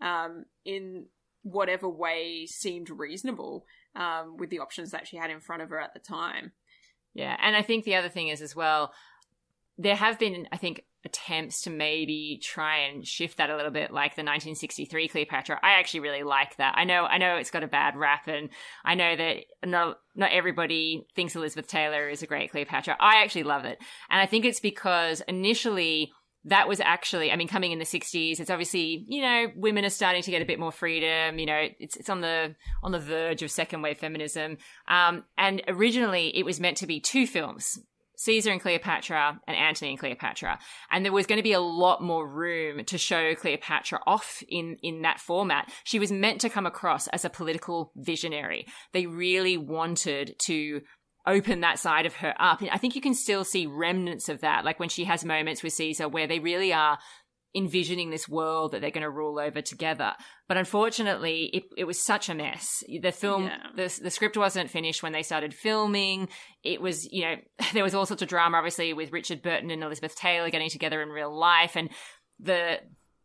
in whatever way seemed reasonable with the options that she had in front of her at the time. Yeah, and I think the other thing is as well, there have been, I think, attempts to maybe try and shift that a little bit, like the 1963 Cleopatra. I actually really like that. I know it's got a bad rap, and I know that not everybody thinks Elizabeth Taylor is a great Cleopatra. I actually love it. And I think it's because initially that was actually, I mean, coming in the 60s, it's obviously, women are starting to get a bit more freedom. It's on the verge of second wave feminism. And originally it was meant to be 2 films, Caesar and Cleopatra and Antony and Cleopatra. And there was going to be a lot more room to show Cleopatra off in that format. She was meant to come across as a political visionary. They really wanted to open that side of her up. And I think you can still see remnants of that, like when she has moments with Caesar where they really are envisioning this world that they're going to rule over together. But unfortunately, it was such a mess. The film, the script wasn't finished when they started filming. It was, there was all sorts of drama, obviously, with Richard Burton and Elizabeth Taylor getting together in real life. And the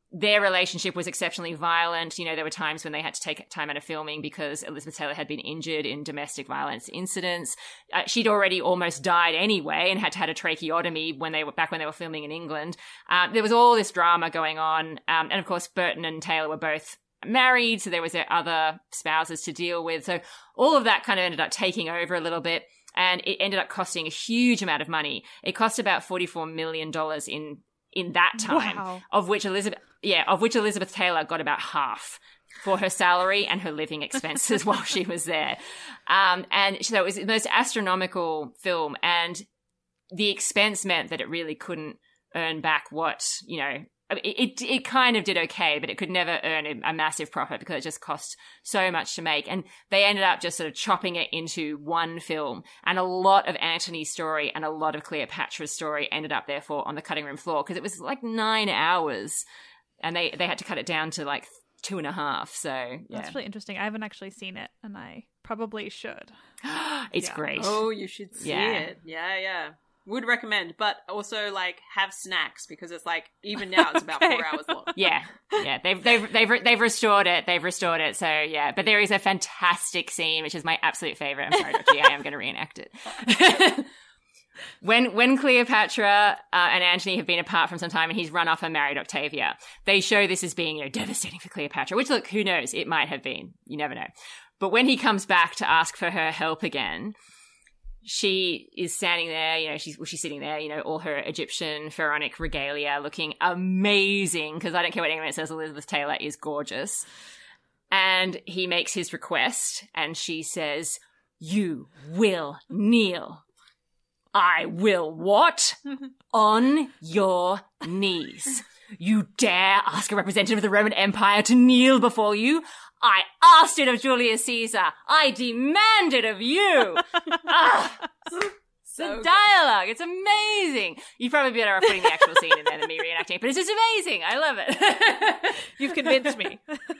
their relationship was exceptionally violent. You know, there were times when they had to take time out of filming because Elizabeth Taylor had been injured in domestic violence incidents. She'd already almost died anyway and had to have a tracheotomy when they were filming in England. There was all this drama going on. And of course, Burton and Taylor were both married, so there was their other spouses to deal with. So all of that kind of ended up taking over a little bit, and it ended up costing a huge amount of money. It cost about $44 million in that time, Wow. of which Elizabeth Taylor got about half for her salary and her living expenses while she was there. And so it was the most astronomical film, and the expense meant that it really couldn't earn back what, you know, it kind of did okay, but it could never earn a massive profit because it just cost so much to make. And they ended up just sort of chopping it into one film. And a lot of Antony's story and a lot of Cleopatra's story ended up, therefore, on the cutting room floor because it was like 9 hours. And they had to cut it down to like 2.5. So, yeah. That's really interesting. I haven't actually seen it, and I probably should. It's Yeah. great. Oh, you should see Yeah. it. Yeah. Would recommend, but also like have snacks because it's like even now it's about Okay. 4 hours long. Yeah. They've restored it. They've restored it. So yeah, but there is a fantastic scene which is my absolute favorite. I'm sorry, Dr. G, I am going to reenact it. When Cleopatra and Antony have been apart from some time and he's run off and married Octavia, they show this as being, you know, devastating for Cleopatra. Which, look, who knows? It might have been. You never know. But when he comes back to ask for her help again, she is standing there, you know, she's sitting there, you know, all her Egyptian pharaonic regalia looking amazing, because I don't care what anyone says, Elizabeth Taylor is gorgeous. And he makes his request, and she says, "You will kneel." "I will what?" "On your knees. You dare ask a representative of the Roman Empire to kneel before you? I asked it of Julius Caesar. I demand it of you." So The dialogue, it's amazing. You'd probably be better off putting the actual scene in there than me reenacting it, but it's just amazing. I love it. You've convinced me.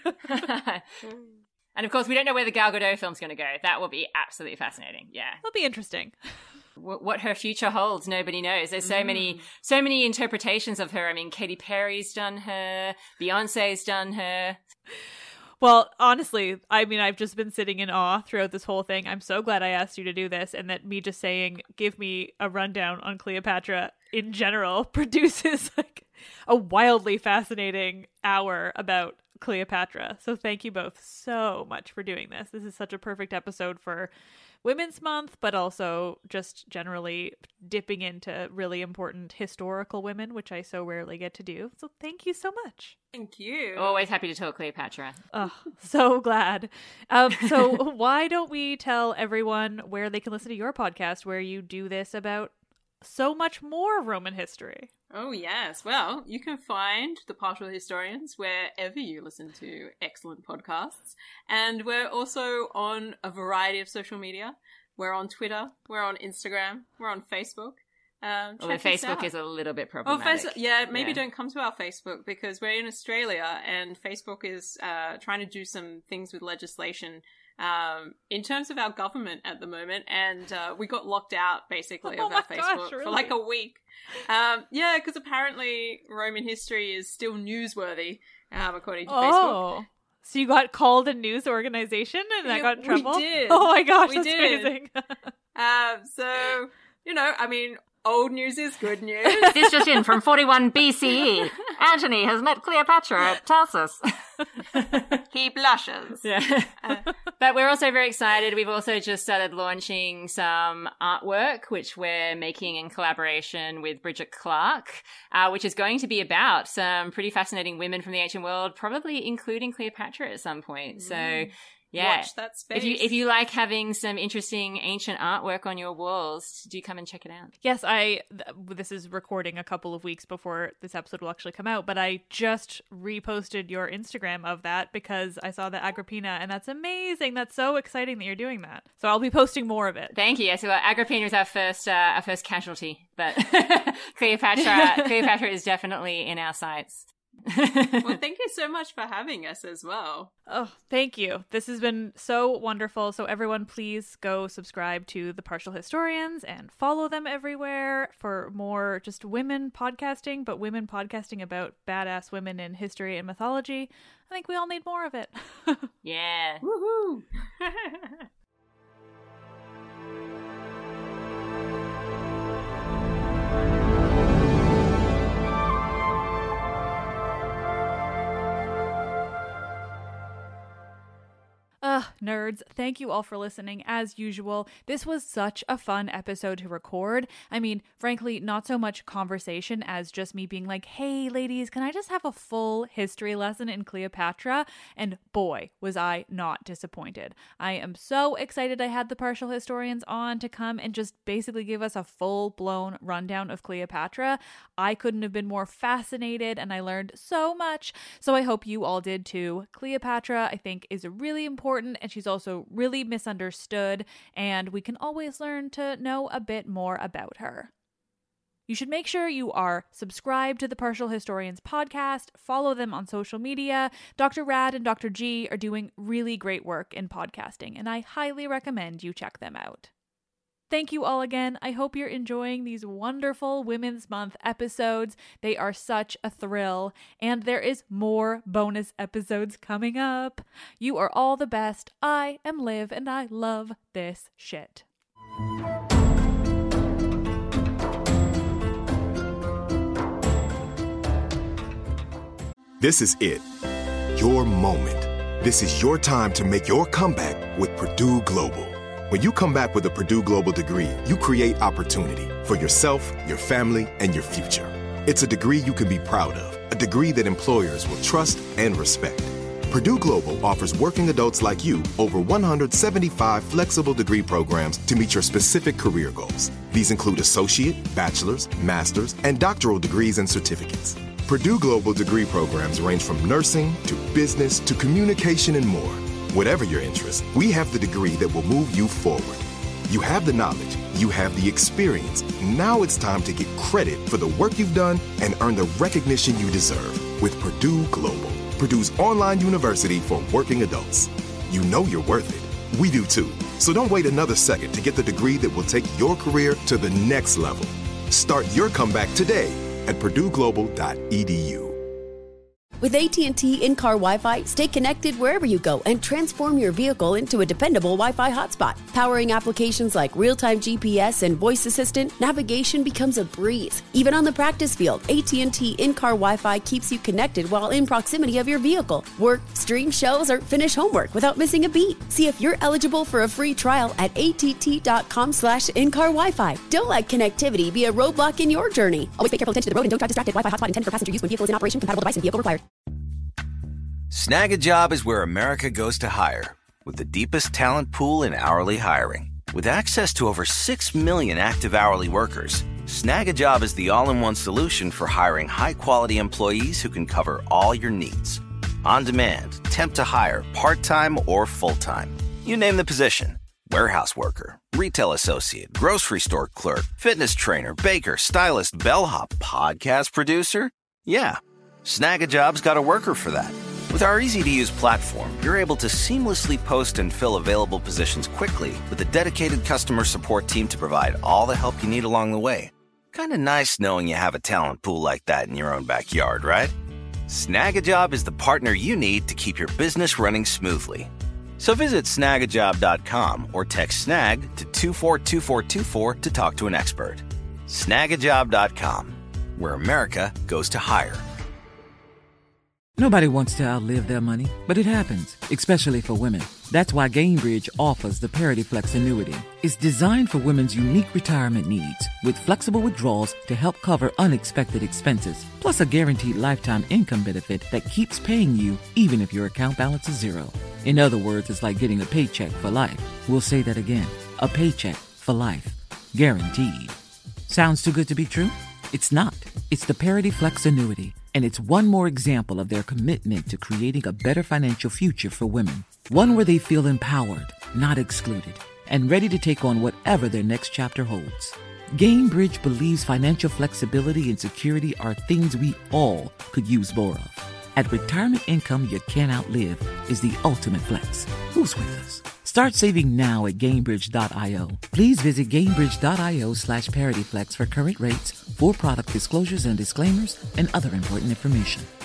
And of course, we don't know where the Gal Gadot film's going to go. That will be absolutely fascinating. Yeah. That'll be interesting. What her future holds, nobody knows. There's so many interpretations of her. I mean, Katy Perry's done her, Beyonce's done her. Well, honestly, I mean, I've just been sitting in awe throughout this whole thing. I'm so glad I asked you to do this, and that me just saying, give me a rundown on Cleopatra in general produces like a wildly fascinating hour about Cleopatra. So thank you both so much for doing this. This is such a perfect episode for Women's Month, but also just generally dipping into really important historical women, which I so rarely get to do. So thank you so much. thank you. Always happy to talk Cleopatra. Oh, so glad. So why don't we tell everyone where they can listen to your podcast where you do this about so much more Roman history? Oh, yes. Well, you can find The Partial Historians wherever you listen to excellent podcasts. And we're also on a variety of social media. We're on Twitter, we're on Instagram, we're on Facebook. Although Check us Facebook out. is a little bit Oh, problematic. maybe don't come to our Facebook because we're in Australia and Facebook is trying to do some things with legislation in terms of our government at the moment, and we got locked out basically Oh of our my Facebook gosh, for really? like a week. Yeah, because apparently Roman history is still newsworthy according to Facebook. Oh, so you got called a news organization and I Yeah, got in we trouble? did. Oh my gosh, We that's did. amazing. So, you know, I mean, old news is good news. This just in from 41 BCE. Antony has met Cleopatra at Tarsus. He blushes. Yeah. But we're also very excited. We've also just started launching some artwork, which we're making in collaboration with Bridget Clark, which is going to be about some pretty fascinating women from the ancient world, probably including Cleopatra at some point. So, yeah. Watch that space. If you like having some interesting ancient artwork on your walls, do come and check it out. Yes, this is recording a couple of weeks before this episode will actually come out, but I just reposted your Instagram of that because I saw the Agrippina, and that's amazing. That's so exciting that you're doing that. So I'll be posting more of it. Thank you. Yes, well, Agrippina is our first casualty, but Cleopatra is definitely in our sights. Well, thank you so much for having us as well. Oh, thank you. This has been so wonderful. So everyone, please go subscribe to The Partial Historians and follow them everywhere for more just women podcasting, but women podcasting about badass women in history and mythology. I think we all need more of it. Yeah. Woohoo! Nerds, thank you all for listening as usual. This was such a fun episode to record. I mean, frankly, not so much conversation as just me being like, hey ladies, can I just have a full history lesson in Cleopatra? And boy, was I not disappointed. I am so excited I had the Partial Historians on to come and just basically give us a full-blown rundown of Cleopatra. I couldn't have been more fascinated and I learned so much. So I hope you all did too. Cleopatra, I think, is really important and she's also really misunderstood, and we can always learn to know a bit more about her. You should make sure you are subscribed to the Partial Historians podcast, follow them on social media. Dr. Rad and Dr. G are doing really great work in podcasting, and I highly recommend you check them out. Thank you all again. I hope you're enjoying these wonderful Women's Month episodes. They are such a thrill, and there is more bonus episodes coming up. You are all the best. I am Liv, and I love this shit. This is it. Your moment. This is your time to make your comeback with Purdue Global. When you come back with a Purdue Global degree, you create opportunity for yourself, your family, and your future. It's a degree you can be proud of, a degree that employers will trust and respect. Purdue Global offers working adults like you over 175 flexible degree programs to meet your specific career goals. These include associate, bachelor's, master's, and doctoral degrees and certificates. Purdue Global degree programs range from nursing to business to communication and more. Whatever your interest, we have the degree that will move you forward. You have the knowledge, you have the experience. Now it's time to get credit for the work you've done and earn the recognition you deserve with Purdue Global, Purdue's online university for working adults. You know you're worth it. We do too. So don't wait another second to get the degree that will take your career to the next level. Start your comeback today at purdueglobal.edu. With AT&T in-car Wi-Fi, stay connected wherever you go and transform your vehicle into a dependable Wi-Fi hotspot. Powering applications like real-time GPS and voice assistant, navigation becomes a breeze. Even on the practice field, AT&T in-car Wi-Fi keeps you connected while in proximity of your vehicle. Work, stream shows, or finish homework without missing a beat. See if you're eligible for a free trial at att.com/in-car Wi-Fi. Don't let connectivity be a roadblock in your journey. Always pay careful attention to the road and don't drive distracted. Wi-Fi hotspot intended for passenger use when vehicle is in operation. Compatible device and vehicle required. Snag a Job is where America goes to hire, with the deepest talent pool in hourly hiring. With access to over 6 million active hourly workers, Snag a Job is the all-in-one solution for hiring high-quality employees who can cover all your needs. On demand, temp to hire, part-time or full-time. You name the position. Warehouse worker, retail associate, grocery store clerk, fitness trainer, baker, stylist, bellhop, podcast producer. Yeah, Snag a Job's got a worker for that. With our easy-to-use platform, you're able to seamlessly post and fill available positions quickly with a dedicated customer support team to provide all the help you need along the way. Kind of nice knowing you have a talent pool like that in your own backyard, right? Snag a Job is the partner you need to keep your business running smoothly. So visit snagajob.com or text snag to 242424 to talk to an expert. Snagajob.com, where America goes to hire. Nobody wants to outlive their money, but it happens, especially for women. That's why Gainbridge offers the Parity Flex annuity. It's designed for women's unique retirement needs, with flexible withdrawals to help cover unexpected expenses, plus a guaranteed lifetime income benefit that keeps paying you even if your account balance is zero. In other words, it's like getting a paycheck for life. We'll say that again. A paycheck for life. Guaranteed. Sounds too good to be true? It's not. It's the Parity Flex annuity. And it's one more example of their commitment to creating a better financial future for women. One where they feel empowered, not excluded, and ready to take on whatever their next chapter holds. GameBridge believes financial flexibility and security are things we all could use more of. At retirement income you can't outlive is the ultimate flex. Who's with us? Start saving now at GameBridge.io. Please visit GameBridge.io/ParityFlex for current rates, for product disclosures and disclaimers, and other important information.